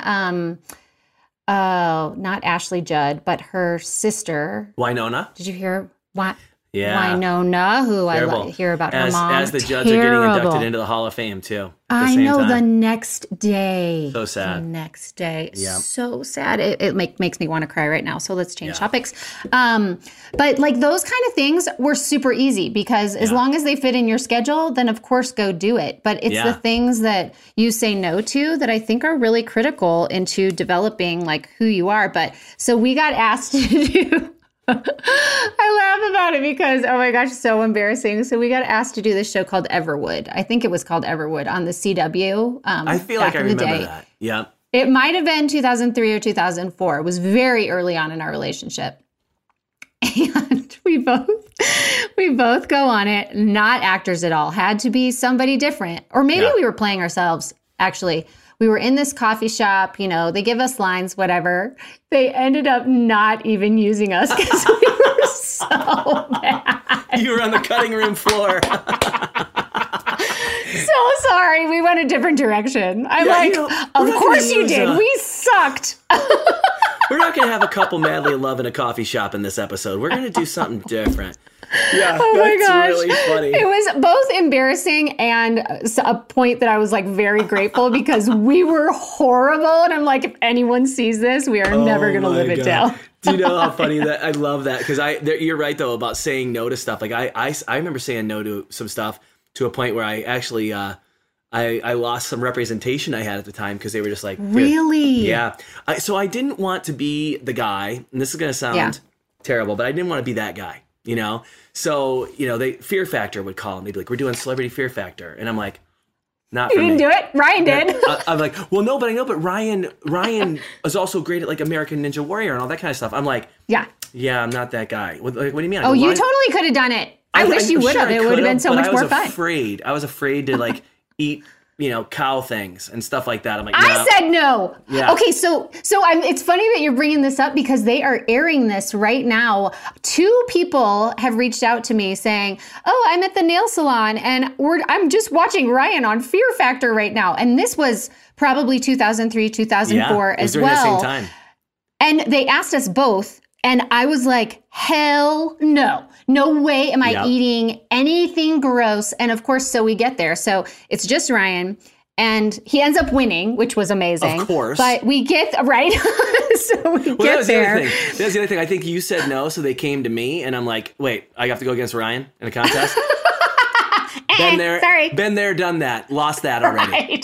Not Ashley Judd, but her sister. Wynonna. Did you hear what? Yeah. Wynonna, who terrible. I hear about her mom. As the Judds are getting inducted into the Hall of Fame, too. I know, the next day. So sad. The next day. Yeah. So sad. It makes me want to cry right now. So let's change topics. But like those kind of things were super easy, because as long as they fit in your schedule, then of course go do it. But it's the things that you say no to that I think are really critical into developing like who you are. But so we got asked to do... I laugh about it because, oh my gosh, so embarrassing. So we got asked to do this show called Everwood. I think it was called Everwood on the CW. I feel like I remember that. Yeah. It might have been 2003 or 2004. It was very early on in our relationship. And we both go on it, not actors at all. Had to be somebody different. Or maybe we were playing ourselves, actually. We were in this coffee shop, they give us lines, whatever. They ended up not even using us because we were so bad. You were on the cutting room floor. So sorry. We went a different direction. I'm of course you did. We sucked. We're not going to have a couple madly in love in a coffee shop in this episode. We're going to do something different. Yeah, oh my gosh. Really funny. It was both embarrassing and a point that I was like very grateful because we were horrible. And I'm like, if anyone sees this, we are never going to live it down. Do you know how funny that? I love that because you're right though about saying no to stuff. Like I remember saying no to some stuff to a point where I actually I lost some representation I had at the time because they were just like, really? Yeah. So I didn't want to be the guy, and this is going to sound terrible, but I didn't want to be that guy. You know, so Fear Factor would call and they'd be like, "We're doing Celebrity Fear Factor," and I'm like, "Not for me." You didn't do it. Ryan did. I'm like, "Well, no, but I know." But Ryan is also great at like American Ninja Warrior and all that kind of stuff. I'm like, "Yeah, I'm not that guy." What do you mean? You totally could have done it. I wish you would have. It would have been so much more fun. I was afraid to like eat. Cow things and stuff like that. I'm like, I said no. Yeah. Okay, so it's funny that you're bringing this up because they are airing this right now. 2 people have reached out to me saying, "Oh, I'm at the nail salon and I'm just watching Ryan on Fear Factor right now." And this was probably 2003, 2004 as well. The same time. And they asked us both, and I was like, hell no. No way am I eating anything gross. And of course, so we get there. So it's just Ryan. And he ends up winning, which was amazing. Of course. But we get, right? So we get there. That's the other thing. I think you said no, so they came to me. And I'm like, wait, I have to go against Ryan in a contest? Been there, done that. Lost that already.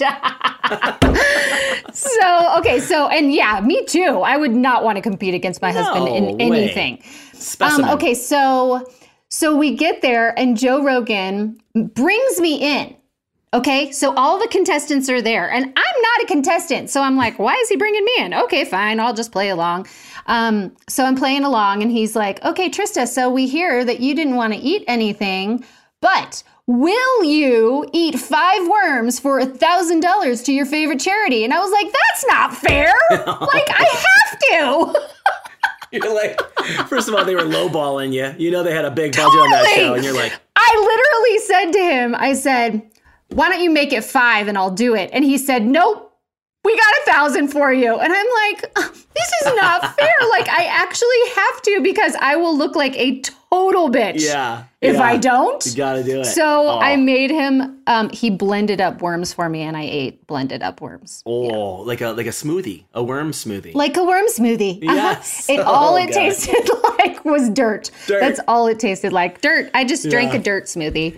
Right. And yeah, me too. I would not want to compete against my husband in anything. Specimen. Okay, so we get there and Joe Rogan brings me in. Okay, so all the contestants are there and I'm not a contestant. So I'm like, why is he bringing me in? Okay, fine, I'll just play along. So I'm playing along and he's like, okay, Trista, so we hear that you didn't want to eat anything, but will you eat 5 worms for $1,000 to your favorite charity? And I was like, that's not fair. Like, I have to. You're like, first of all, they were lowballing you. They had a big budget on that show. And you're like, I literally said to him, I said, why don't you make it 5 and I'll do it? And he said, nope, we got 1,000 for you. And I'm like, this is not fair. Like, I actually have to because I will look like a total bitch. If I don't. You gotta do it. So I made him, he blended up worms for me and I ate blended up worms. Like a smoothie, a worm smoothie. Like a worm smoothie. Yes. It tasted like was dirt. That's all it tasted like. Dirt. I just drank a dirt smoothie.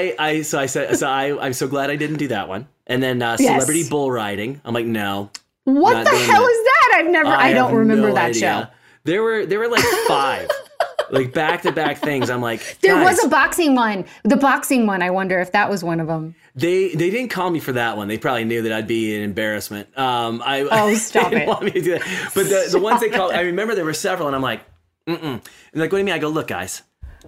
I'm so glad I didn't do that one. And then celebrity bull riding. I'm like, no. What the hell is that? I don't remember that show. There were like 5. Like back-to-back things. I'm like, there was a boxing one. The boxing one, I wonder if that was one of them. They didn't call me for that one. They probably knew that I'd be an embarrassment. Stop they didn't want me to do that. But the ones they called, I remember there were several, and I'm like, mm-mm. And like, what do you mean? I go, look, guys,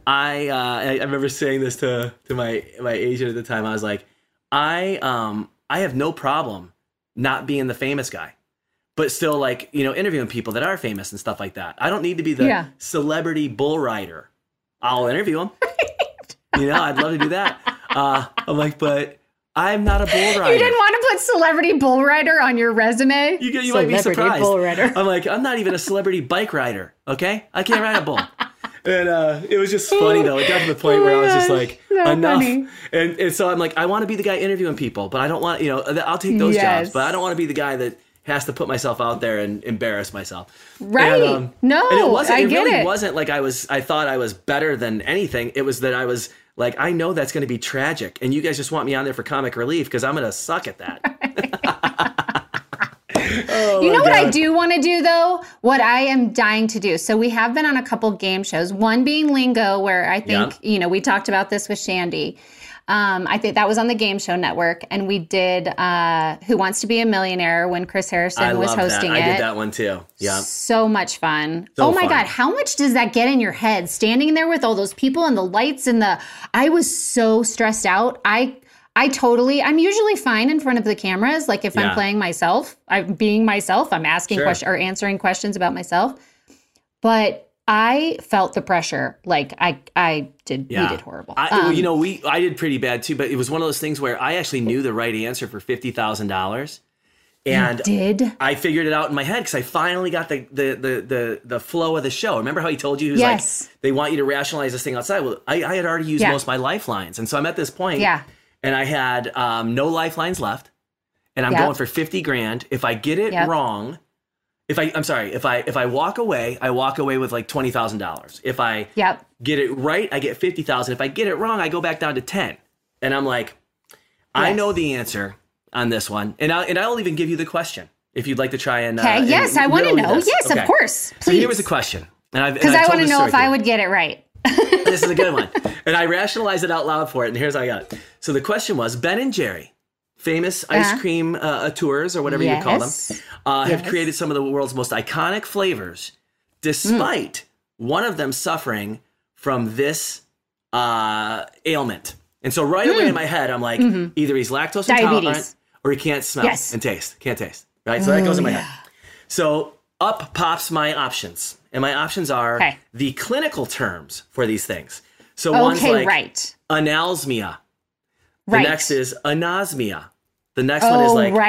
I remember saying this to my agent at the time. I was like, I have no problem not being the famous guy, but still like, interviewing people that are famous and stuff like that. I don't need to be the celebrity bull rider. I'll interview them. I'd love to do that. I'm like, but I'm not a bull rider. You didn't want to put celebrity bull rider on your resume? You might be surprised. Bull rider. I'm like, I'm not even a celebrity bike rider. Okay. I can't ride a bull. And it was just funny though. It got to the point where I was just like, enough. And so I'm like, I want to be the guy interviewing people, but I don't want, I'll take those jobs, but I don't want to be the guy that has to put myself out there and embarrass myself. Right. And, it wasn't like I thought I was better than anything. It was that I was like, I know that's going to be tragic. And you guys just want me on there for comic relief because I'm going to suck at that. What I do want to do though? What I am dying to do. So we have been on a couple game shows, one being Lingo, where I think, we talked about this with Shandy. I think that was on the Game Show Network, and we did Who Wants to Be a Millionaire when Chris Harrison was hosting it. I did that one too. Yeah. So much fun. Oh my God, how much does that get in your head? Standing there with all those people and the lights and I was so stressed out. I'm usually fine in front of the cameras. Like if I'm playing myself, I'm being myself, I'm asking questions or answering questions about myself. But I felt the pressure. Like we did horrible. I did pretty bad too, but it was one of those things where I actually knew the right answer for $50,000. And you did? I figured it out in my head because I finally got the flow of the show. Remember how he told you he was like, they want you to rationalize this thing outside? Well, I had already used most of my lifelines. And so I'm at this point, and I had no lifelines left, and I'm going for 50 grand. If I get it wrong, if I walk away, I walk away with like $20,000. If I get it right, I get 50,000. If I get it wrong, I go back down to 10. And I'm like, I know the answer on this one, and I'll even give you the question if you'd like to try and. Okay. Yes, I want to know. Yes, of course. Please. So here was the question, because I want to know if I would get it right. This is a good one, and I rationalized it out loud for it. And here's how I got it. So the question was: Ben and Jerry, famous ice cream tours or whatever you call them, have created some of the world's most iconic flavors, despite one of them suffering from this ailment. And so right away in my head, I'm like, either he's lactose intolerant or he can't smell and taste. Can't taste. Right? So that goes in my head. So up pops my options. And my options are the clinical terms for these things. So one's like analsmia. The next is anosmia. The next one is like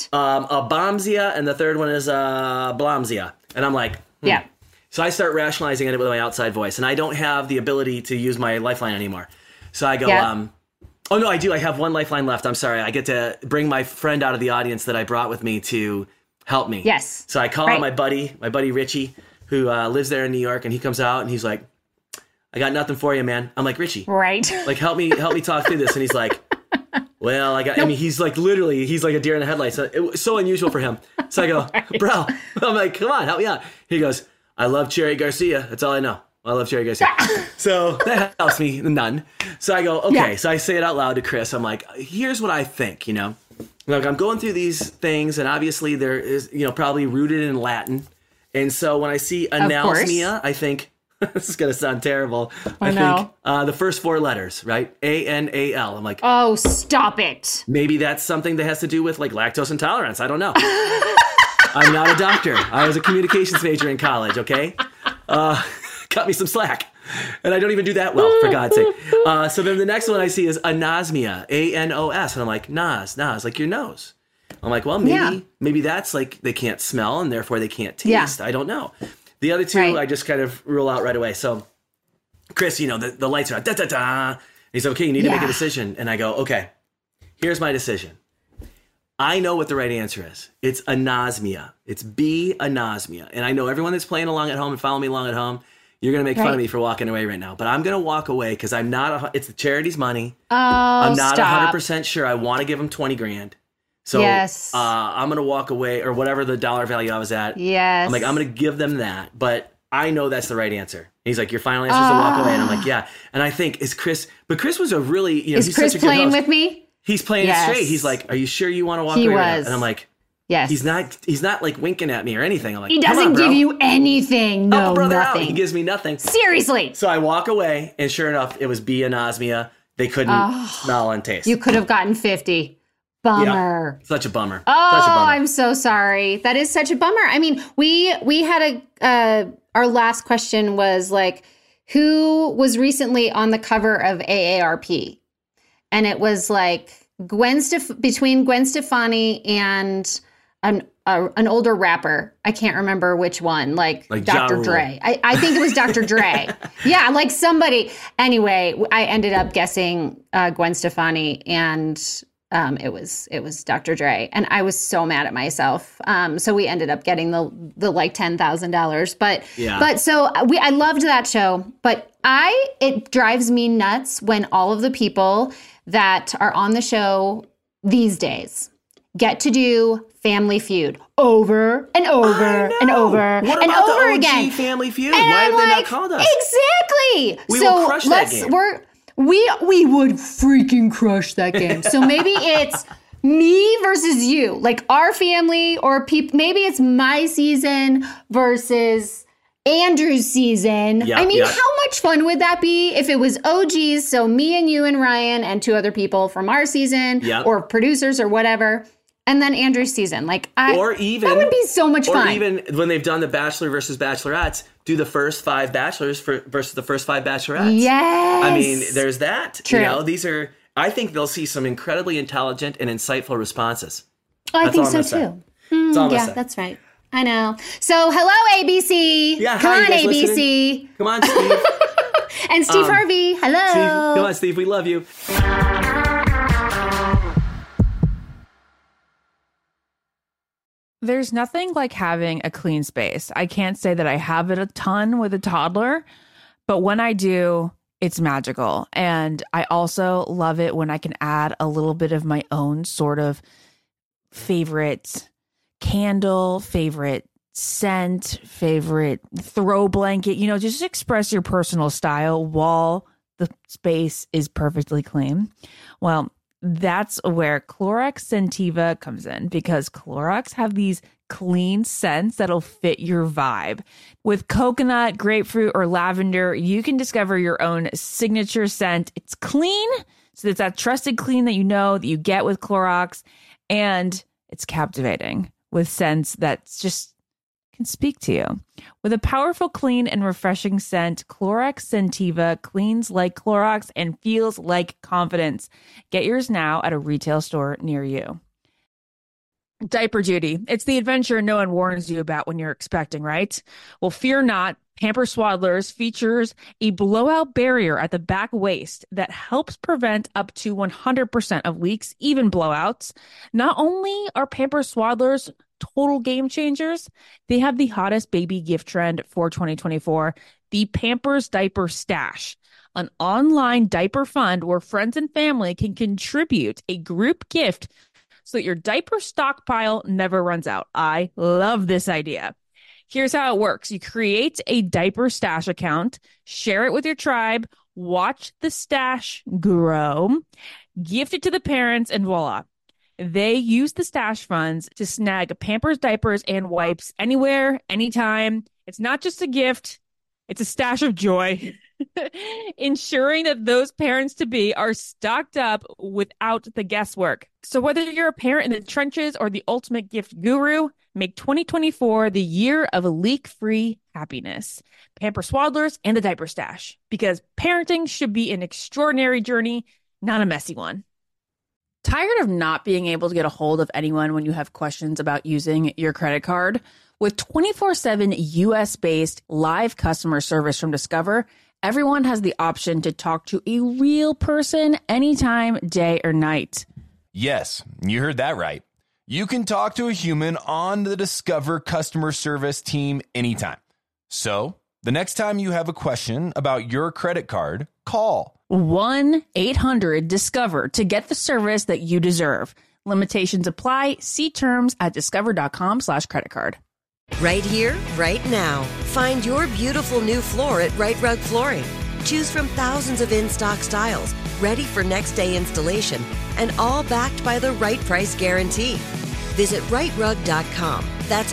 abomsia. And the third one is blomsia. And I'm like, So I start rationalizing it with my outside voice. And I don't have the ability to use my lifeline anymore. So I go, oh, no, I do. I have one lifeline left. I'm sorry. I get to bring my friend out of the audience that I brought with me to help me. Yes. So I call out my buddy Richie, who lives there in New York. And he comes out and he's like, I got nothing for you, man. I'm like, Richie. Right. Like, help me talk through this. And he's like, well, I mean, he's like literally, he's like a deer in the headlights. It was so unusual for him. So I go, bro, I'm like, come on, help me out. He goes, I love Cherry Garcia. That's all I know. I love Cherry Garcia. So that helps me none. So I go, okay. So I say it out loud to Chris. I'm like, here's what I think, you know. Like, I'm going through these things, and obviously there is, you know, probably rooted in Latin. And so when I see analsmia, I think, this is going to sound terrible. I think the first four letters, right? A-N-A-L. I'm like, oh, stop it. Maybe that's something that has to do with like lactose intolerance. I don't know. I'm not a doctor. I was a communications major in college, okay? Cut me some slack. And I don't even do that well, for God's sake. So then the next one I see is anosmia, A-N-O-S. And I'm like, nos, like your nose. I'm like, well, maybe that's like they can't smell and therefore they can't taste. I don't know. The other two, I just kind of rule out right away. So Chris, you know, the lights are da-da-da. And he's like, okay, you need to make a decision. And I go, okay, here's my decision. I know what the right answer is. It's anosmia. It's B, anosmia. And I know everyone that's playing along at home and following me along at home, you're going to make fun of me for walking away right now. But I'm going to walk away because I'm not, it's the charity's money. Oh, I'm not 100% sure I want to give him 20 grand. So I'm going to walk away, or whatever the dollar value I was at. Yes. I'm like, I'm going to give them that. But I know that's the right answer. And he's like, your final answer is to walk away. And I'm like, yeah. And I think, but Chris was a really, you know, is he's Chris such a good playing host. with me? He's playing it straight. He's like, are you sure you want to walk away? And I'm like, yes. He's not like winking at me or anything. I'm like, he doesn't give you anything. No, nothing. Out. He gives me nothing. Seriously. So I walk away, and sure enough, it was B, anosmia. They couldn't smell and taste. You could have gotten 50. Bummer. Yeah, such a bummer. Oh, such a bummer. I'm so sorry. That is such a bummer. I mean, we had our last question was like, who was recently on the cover of AARP? And it was like between Gwen Stefani and an older rapper. I can't remember which one, like Dr. Dre. I think it was Dr. Dre. Yeah, like somebody. Anyway, I ended up guessing Gwen Stefani, and it was Dr. Dre, and I was so mad at myself. So we ended up getting the like $10,000. But so I loved that show. But it drives me nuts when all of the people that are on the show these days get to do Family Feud over and over and over what and about over the OG again. Family Feud? And Why I'm have they like, not called us? Exactly. We will crush that game. We would freaking crush that game. So maybe it's me versus you, like our family, or maybe it's my season versus Andrew's season. I mean, how much fun would that be if it was OGs? So me and you and Ryan and two other people from our season, or producers or whatever. And then Andrew's season, that would be so much fun. Or even when they've done the Bachelor versus Bachelorettes, do the first 5 Bachelors versus the first 5 Bachelorettes. Yes. I mean, there's that. True. You know, I think they'll see some incredibly intelligent and insightful responses. I think so too. Yeah, that's right. I know. So, hello, ABC. Yeah, come on, ABC. Listening? Come on, Steve. And Steve Harvey. Hello. Steve, come on, Steve. We love you. There's nothing like having a clean space. I can't say that I have it a ton with a toddler, but when I do, it's magical. And I also love it when I can add a little bit of my own sort of favorite candle, favorite scent, favorite throw blanket, just express your personal style while the space is perfectly clean. Well, that's where Clorox Scentiva comes in, because Clorox have these clean scents that'll fit your vibe. With coconut, grapefruit, or lavender, you can discover your own signature scent. It's clean, so it's that trusted clean that that you get with Clorox, and it's captivating with scents that just can speak to you. With a powerful, clean, and refreshing scent, Clorox Scentiva cleans like Clorox and feels like confidence. Get yours now at a retail store near you. Diaper duty. It's the adventure no one warns you about when you're expecting, right? Well, fear not. Pampers Swaddlers features a blowout barrier at the back waist that helps prevent up to 100% of leaks, even blowouts. Not only are Pampers Swaddlers total game changers, they have the hottest baby gift trend for 2024, the Pampers Diaper Stash, an online diaper fund where friends and family can contribute a group gift so that your diaper stockpile never runs out. I love this idea. Here's how it works. You create a diaper stash account, share it with your tribe, watch the stash grow, gift it to the parents, and voila. They use the stash funds to snag Pampers diapers and wipes anywhere, anytime. It's not just a gift. It's a stash of joy, ensuring that those parents-to-be are stocked up without the guesswork. So whether you're a parent in the trenches or the ultimate gift guru, make 2024 the year of leak-free happiness. Pampers Swaddlers and the Diaper Stash, because parenting should be an extraordinary journey, not a messy one. Tired of not being able to get a hold of anyone when you have questions about using your credit card? With 24/7 US-based live customer service from Discover, everyone has the option to talk to a real person anytime, day or night. Yes, you heard that right. You can talk to a human on the Discover customer service team anytime. So, the next time you have a question about your credit card, call 1-800-DISCOVER to get the service that you deserve. Limitations apply. See terms at discover.com/creditcard. Right here, right now. Find your beautiful new floor at Right Rug Flooring. Choose from thousands of in-stock styles, ready for next day installation, and all backed by the right price guarantee. Visit rightrug.com. That's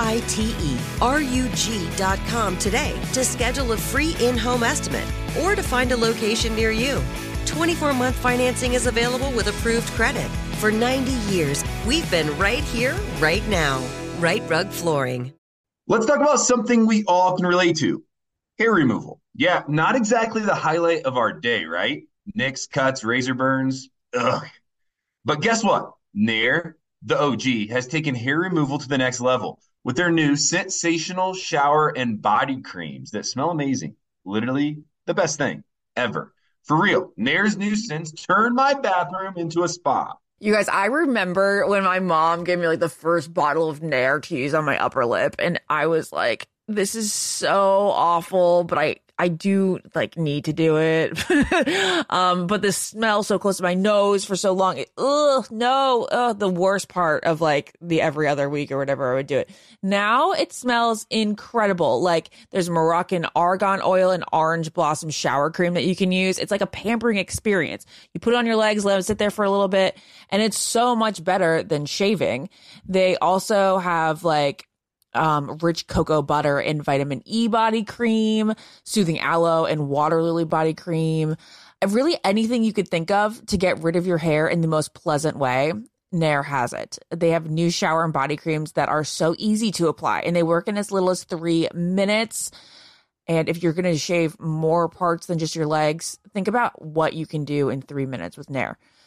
RITERUG.com today to schedule a free in-home estimate or to find a location near you. 24-month financing is available with approved credit. For 90 years, we've been right here, right now. Right Rug Flooring. Let's talk about something we all can relate to. Hair removal. Yeah, not exactly the highlight of our day, right? Nicks, cuts, razor burns. Ugh. But guess what? Nair, the OG, has taken hair removal to the next level with their new sensational shower and body creams that smell amazing. Literally the best thing ever. For real, Nair's new scents turned my bathroom into a spa. You guys, I remember when my mom gave me like the first bottle of Nair to use on my upper lip, and I was like, this is so awful, but I do like need to do it. But the smell so close to my nose for so long, the worst part of like the every other week or whatever I would do it. Now it smells incredible. Like there's Moroccan argan oil and orange blossom shower cream that you can use. It's like a pampering experience. You put it on your legs, let it sit there for a little bit, and it's so much better than shaving. They also have like rich cocoa butter and vitamin E body cream, soothing aloe and water lily body cream. Really anything you could think of to get rid of your hair in the most pleasant way, Nair has it. They have new shower and body creams that are so easy to apply, and they work in as little as 3 minutes. And if you're going to shave more parts than just your legs, think about what you can do in 3 minutes with Nair.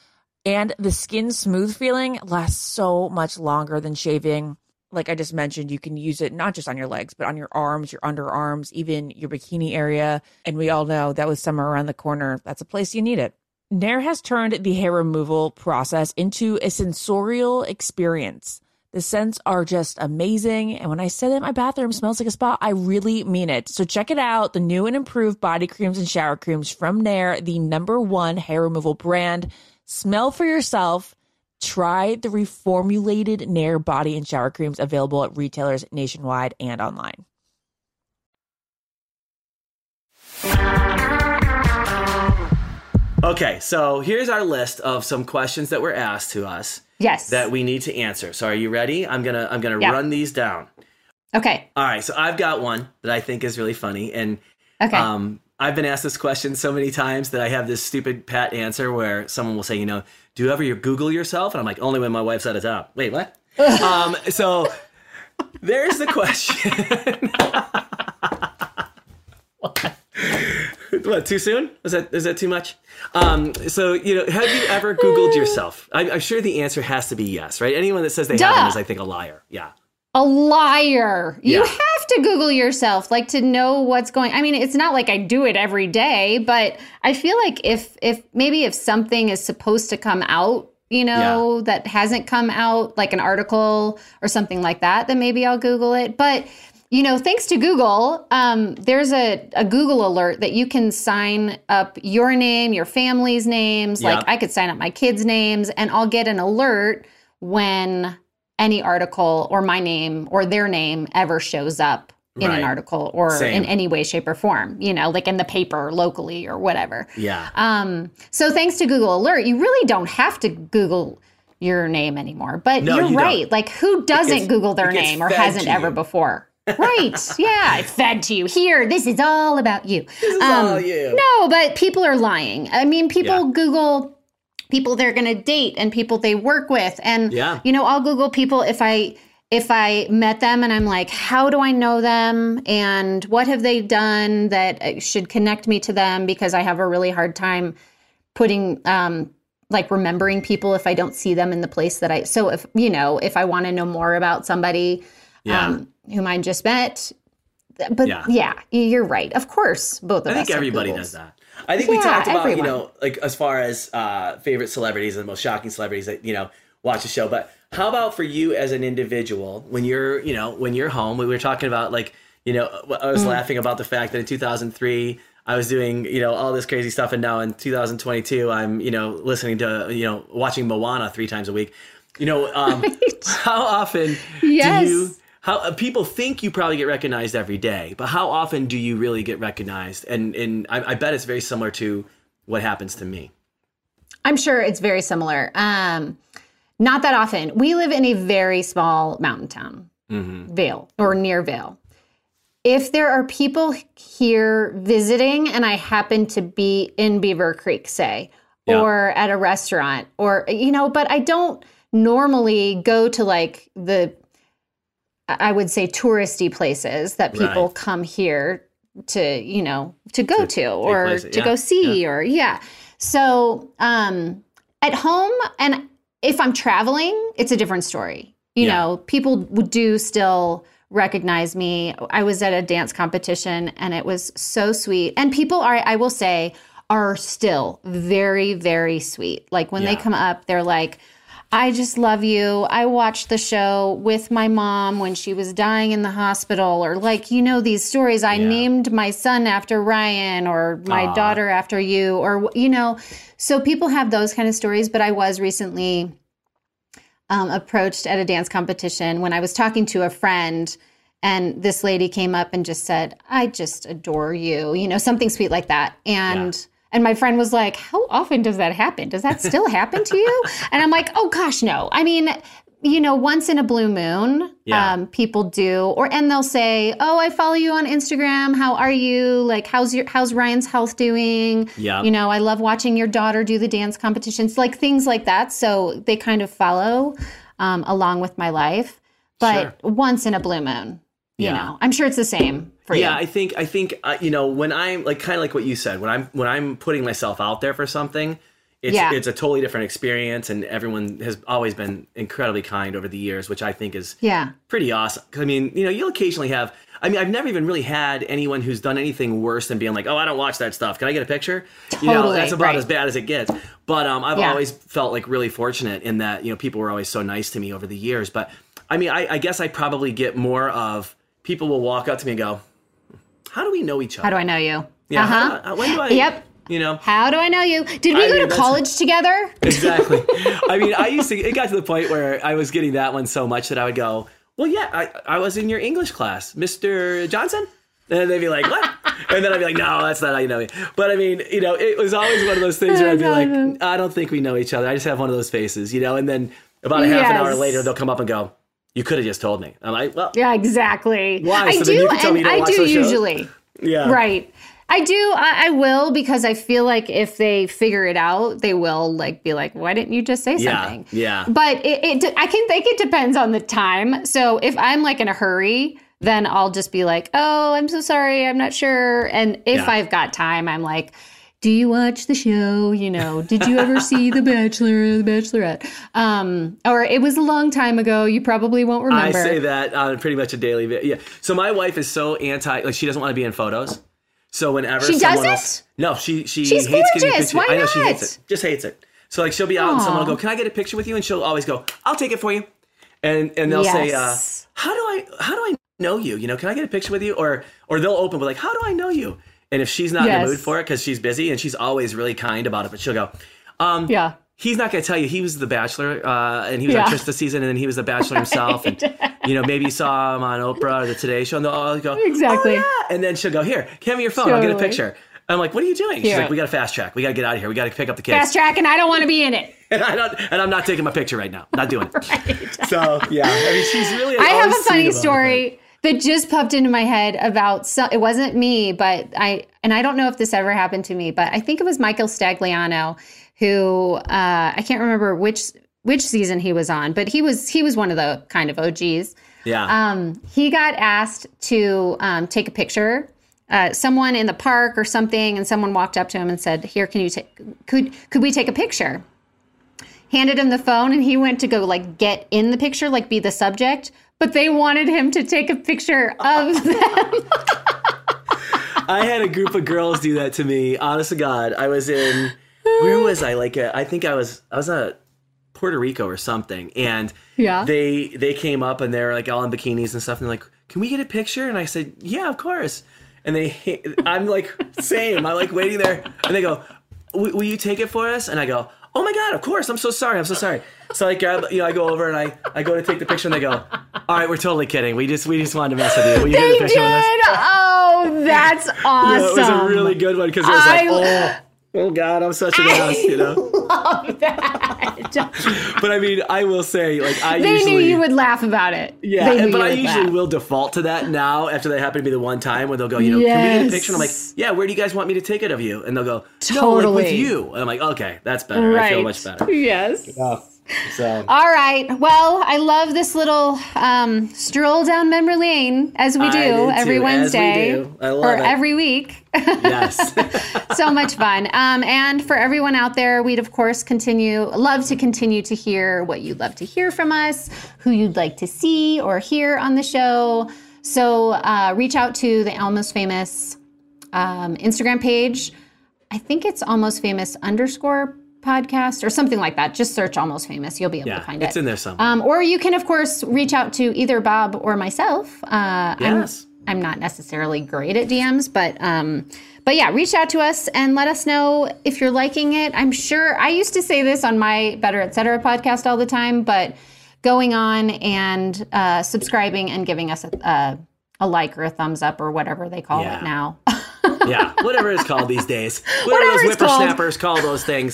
And the skin smooth feeling lasts so much longer than shaving. Like I just mentioned, you can use it not just on your legs, but on your arms, your underarms, even your bikini area. And we all know that with summer around the corner, that's a place you need it. Nair has turned the hair removal process into a sensorial experience. The scents are just amazing. And when I say that my bathroom smells like a spa, I really mean it. So check it out. The new and improved body creams and shower creams from Nair, the #1 hair removal brand. Smell for yourself. Try the reformulated Nair body and shower creams available at retailers nationwide and online. Okay, so here's our list of some questions that were asked to us. Yes. That we need to answer. So are you ready? I'm gonna run these down. Okay. All right. So I've got one that I think is really funny, and okay. I've been asked this question so many times that I have this stupid pat answer where someone will say, do you ever Google yourself? And I'm like, only when my wife's out of town. Wait, what? So there's the question. What, too soon? Is that too much? So, have you ever Googled yourself? I'm sure the answer has to be yes, right? Anyone that says they haven't is, I think, a liar. Yeah. A liar. You have to Google yourself, like, to know what's going. I mean, it's not like I do it every day, but I feel like if something is supposed to come out, that hasn't come out, like an article or something like that, then maybe I'll Google it. But, thanks to Google, there's a Google alert that you can sign up your name, your family's names. Like I could sign up my kids' names, and I'll get an alert when any article or my name or their name ever shows up in an article or in any way, shape, or form, like in the paper locally or whatever. Yeah. So thanks to Google Alert, you really don't have to Google your name anymore. But you're right. Don't. Like, who doesn't Google their name or hasn't ever before? Right. Yeah. It's fed to you. Here, this is all about you. This is all you. No, but people are lying. I mean, people Google people they're going to date and people they work with. And, I'll Google people if I met them and I'm like, how do I know them? And what have they done that should connect me to them? Because I have a really hard time putting, remembering people if I don't see them in the place that if I want to know more about somebody whom I just met. But you're right. Of course, both of us. I think everybody does that. I think we talked about, as far as favorite celebrities and the most shocking celebrities that, watch the show. But how about for you as an individual, when you're home, we were talking about, I was laughing about the fact that in 2003, I was doing, all this crazy stuff. And now in 2022, I'm, listening to, watching Moana 3 times a week. How often do you... How people think you probably get recognized every day, but how often do you really get recognized? And I bet it's very similar to what happens to me. I'm sure it's very similar. Not that often. We live in a very small mountain town, Vail, or near Vail. If there are people here visiting and I happen to be in Beaver Creek, say, or at a restaurant, or, but I don't normally go to I would say touristy places that people come here to, to go to or to go see or So at home, and if I'm traveling, it's a different story. People do still recognize me. I was at a dance competition and it was so sweet. And people I will say, are still very, very sweet. Like when they come up, they're like, I just love you. I watched the show with my mom when she was dying in the hospital, or these stories. I named my son after Ryan, or my daughter after you, or, so people have those kind of stories. But I was recently approached at a dance competition when I was talking to a friend, and this lady came up and just said, I just adore you, something sweet like that. And my friend was like, how often does that happen? Does that still happen to you? And I'm like, oh, gosh, no. I mean, once in a blue moon, people do. And they'll say, oh, I follow you on Instagram. How are you? Like, how's Ryan's health doing? Yeah. I love watching your daughter do the dance competitions, things like that. So they kind of follow along with my life. But once in a blue moon, you know, I'm sure it's the same. Yeah, I think when I'm kind of like what you said, when I'm putting myself out there for something, it's a totally different experience, and everyone has always been incredibly kind over the years, which I think is pretty awesome. 'Cause, I mean, you'll occasionally have, I've never even really had anyone who's done anything worse than being like, oh, I don't watch that stuff. Can I get a picture? Totally, that's about as bad as it gets. But I've always felt like really fortunate in that, people were always so nice to me over the years. But I mean, I guess I probably get more of people will walk up to me and go, how do we know each other? How do I know you? Yeah. When do I? Yep. How do I know you? Did we go to college together? Exactly. I mean, it got to the point where I was getting that one so much that I would go, well, yeah, I was in your English class, Mr. Johnson. And they'd be like, what? And then I'd be like, no, that's not how you know me. But I mean, it was always one of those things where I'd be like, I don't think we know each other. I just have one of those faces, And then about a half an hour later, they'll come up and go, you could have just told me. I'm like, well. Yeah, exactly. Why? So then you can tell me you don't watch those shows? Usually. Yeah. Right. I do. I will, because I feel like if they figure it out, they will be like, why didn't you just say something? Yeah. But I think it depends on the time. So if I'm in a hurry, then I'll just be like, oh, I'm so sorry. I'm not sure. And if I've got time, I'm like, do you watch the show? Did you ever see The Bachelor or The Bachelorette? Or it was a long time ago. You probably won't remember. I say that on pretty much a daily basis. Yeah. So my wife is so anti, she doesn't want to be in photos. So whenever she someone doesn't? No, she's hates gorgeous. Getting pictures. Why I know not? she hates it. Just hates it. So she'll be out and someone will go, can I get a picture with you? And she'll always go, I'll take it for you. And they'll say, how do I know you? Can I get a picture with you? Or they'll open with how do I know you? And if she's not in the mood for it because she's busy, and she's always really kind about it, but she'll go, he's not going to tell you he was the Bachelor, and he was on Trista season, and then he was the Bachelor himself, and maybe you saw him on Oprah or the Today Show, and they'll all go, exactly. Oh, yeah. And then she'll go, here, hand me your phone, I'll get a picture. I'm like, what are you doing? She's like, we got to fast track, we got to get out of here, we got to pick up the kids. Fast track, and I don't want to be in it. And I'm not taking my picture right now, not doing it. Right. So yeah, she's really. I have a funny story that just popped into my head about, it wasn't me, but I don't know if this ever happened to me, but I think it was Michael Stagliano, who I can't remember which season he was on, but he was one of the kind of OGs. Yeah. He got asked to take a picture. Someone in the park or something, and someone walked up to him and said, "Here, can you could we take a picture?" Handed him the phone, and he went to go get in the picture, be the subject, but they wanted him to take a picture of them. I had a group of girls do that to me. Honest to God, I was in, where was I? I think I was at Puerto Rico or something, and they came up and they're all in bikinis and stuff, and they're like, "Can we get a picture?" And I said, "Yeah, of course." And I'm same. I'm waiting there, and they go, "Will you take it for us?" And I go, "Oh my God, of course. I'm so sorry. So I grab, I go over and I go to take the picture, and they go, "All right, we're totally kidding. We just wanted to mess with you. Will you get the picture with us?" Oh, that's awesome. Yeah, it was a really good one, because it was oh God, I'm such an ass, love that. But I mean, I will say, they knew you would laugh about it. Yeah, but I usually will default to that now after they happen to be the one time where they'll go, can we get a picture? And I'm like, yeah, where do you guys want me to take it of you? And they'll go, no, with you. And I'm like, okay, that's better. Right. I feel much better. Yes. Yeah. So. All right. Well, I love this little stroll down memory lane as we do every Wednesday I love it. Every week. Yes. So much fun. And for everyone out there, we'd of course love to continue to hear what you'd love to hear from us, who you'd like to see or hear on the show. So reach out to the Almost Famous Instagram page. I think it's Almost Famous _ podcast or something like that. Just search Almost Famous. You'll be able to find it. It's in there somewhere. Or you can, of course, reach out to either Bob or myself. Yes. I'm not necessarily great at DMs, but yeah, reach out to us and let us know if you're liking it. I'm sure I used to say this on my Better Etc. podcast all the time, but going on and subscribing and giving us a like or a thumbs up or whatever they call it now. Yeah, whatever it's called these days. Whatever those whippersnappers call those things.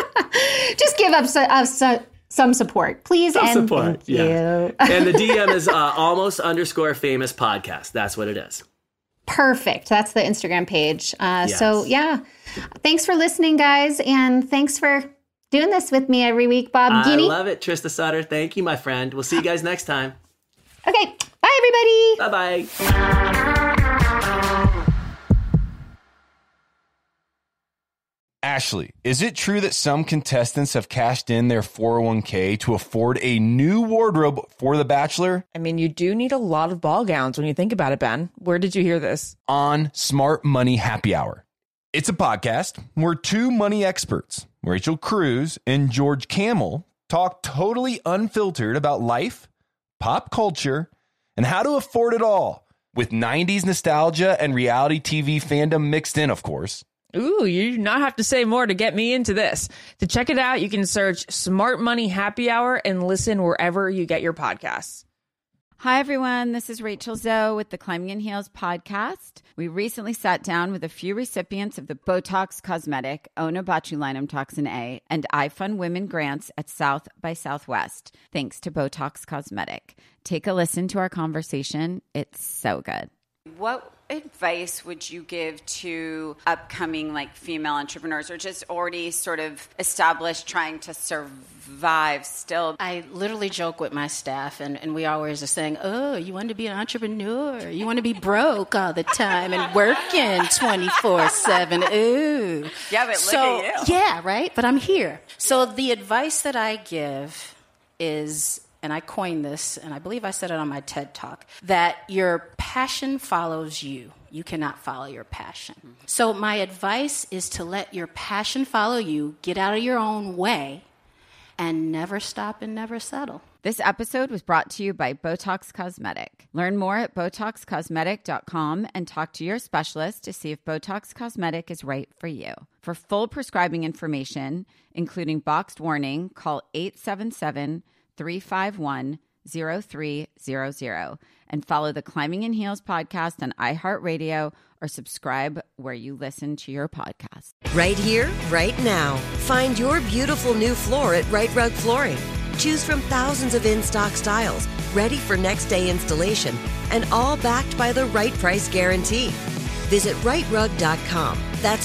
Just give us some support, please. Some support. Thank you. And the DM is almost _ famous podcast. That's what it is. Perfect. That's the Instagram page. So yeah, thanks for listening, guys. And thanks for doing this with me every week, Bob Guinea. I love it, Trista Sutter. Thank you, my friend. We'll see you guys next time. Okay. Bye, everybody. Bye-bye. Ashley, is it true that some contestants have cashed in their 401k to afford a new wardrobe for The Bachelor? I mean, you do need a lot of ball gowns when you think about it, Ben. Where did you hear this? On Smart Money Happy Hour. It's a podcast where two money experts, Rachel Cruz and George Kamel, talk totally unfiltered about life, pop culture, and how to afford it all, with 90s nostalgia and reality TV fandom mixed in, of course. Ooh, you do not have to say more to get me into this. To check it out, you can search Smart Money Happy Hour and listen wherever you get your podcasts. Hi, everyone. This is Rachel Zoe with the Climbing in Heels podcast. We recently sat down with a few recipients of the Botox Cosmetic, Onabotulinum Toxin A, and iFund Women grants at South by Southwest, thanks to Botox Cosmetic. Take a listen to our conversation. It's so good. What advice would you give to upcoming female entrepreneurs or just already sort of established trying to survive still? I literally joke with my staff and we always are saying, oh, you want to be an entrepreneur? You want to be broke all the time and working 24/7. Ooh. Yeah, but look at you. Yeah, right? But I'm here. So the advice that I give is, and I coined this, and I believe I said it on my TED Talk, that your passion follows you. You cannot follow your passion. So my advice is to let your passion follow you, get out of your own way, and never stop and never settle. This episode was brought to you by Botox Cosmetic. Learn more at BotoxCosmetic.com and talk to your specialist to see if Botox Cosmetic is right for you. For full prescribing information, including boxed warning, call 877-351-0300 and follow the Climbing in Heels podcast on iHeartRadio or subscribe where you listen to your podcast. Right here, right now. Find your beautiful new floor at Right Rug Flooring. Choose from thousands of in-stock styles, ready for next day installation, and all backed by the right price guarantee. Visit rightrug.com. That's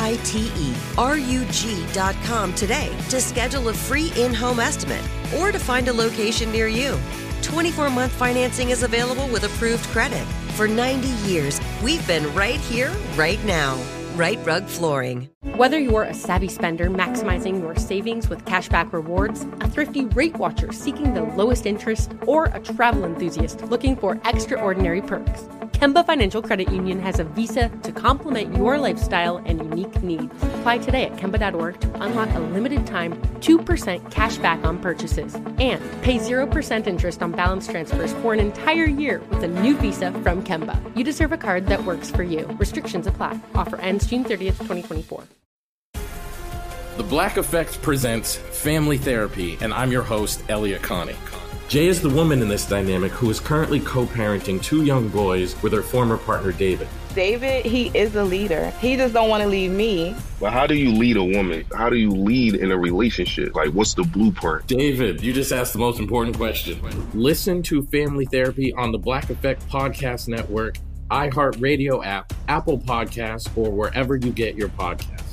RITERUG.com today to schedule a free in-home estimate or to find a location near you. 24-month financing is available with approved credit. For 90 years, we've been right here, right now. Right Rug Flooring. Whether you're a savvy spender maximizing your savings with cashback rewards, a thrifty rate watcher seeking the lowest interest, or a travel enthusiast looking for extraordinary perks, Kemba Financial Credit Union has a visa to complement your lifestyle and unique needs. Apply today at Kemba.org to unlock a limited time 2% cash back on purchases and pay 0% interest on balance transfers for an entire year with a new visa from Kemba. You deserve a card that works for you. Restrictions apply. Offer ends June 30th, 2024. The Black Effect presents Family Therapy, and I'm your host, Elliot Connie. Jay is the woman in this dynamic who is currently co-parenting two young boys with her former partner, David. David, he is a leader. He just don't want to leave me. But how do you lead a woman? How do you lead in a relationship? What's the blueprint? David, you just asked the most important question. Listen to Family Therapy on the Black Effect Podcast Network, iHeartRadio app, Apple Podcasts, or wherever you get your podcasts.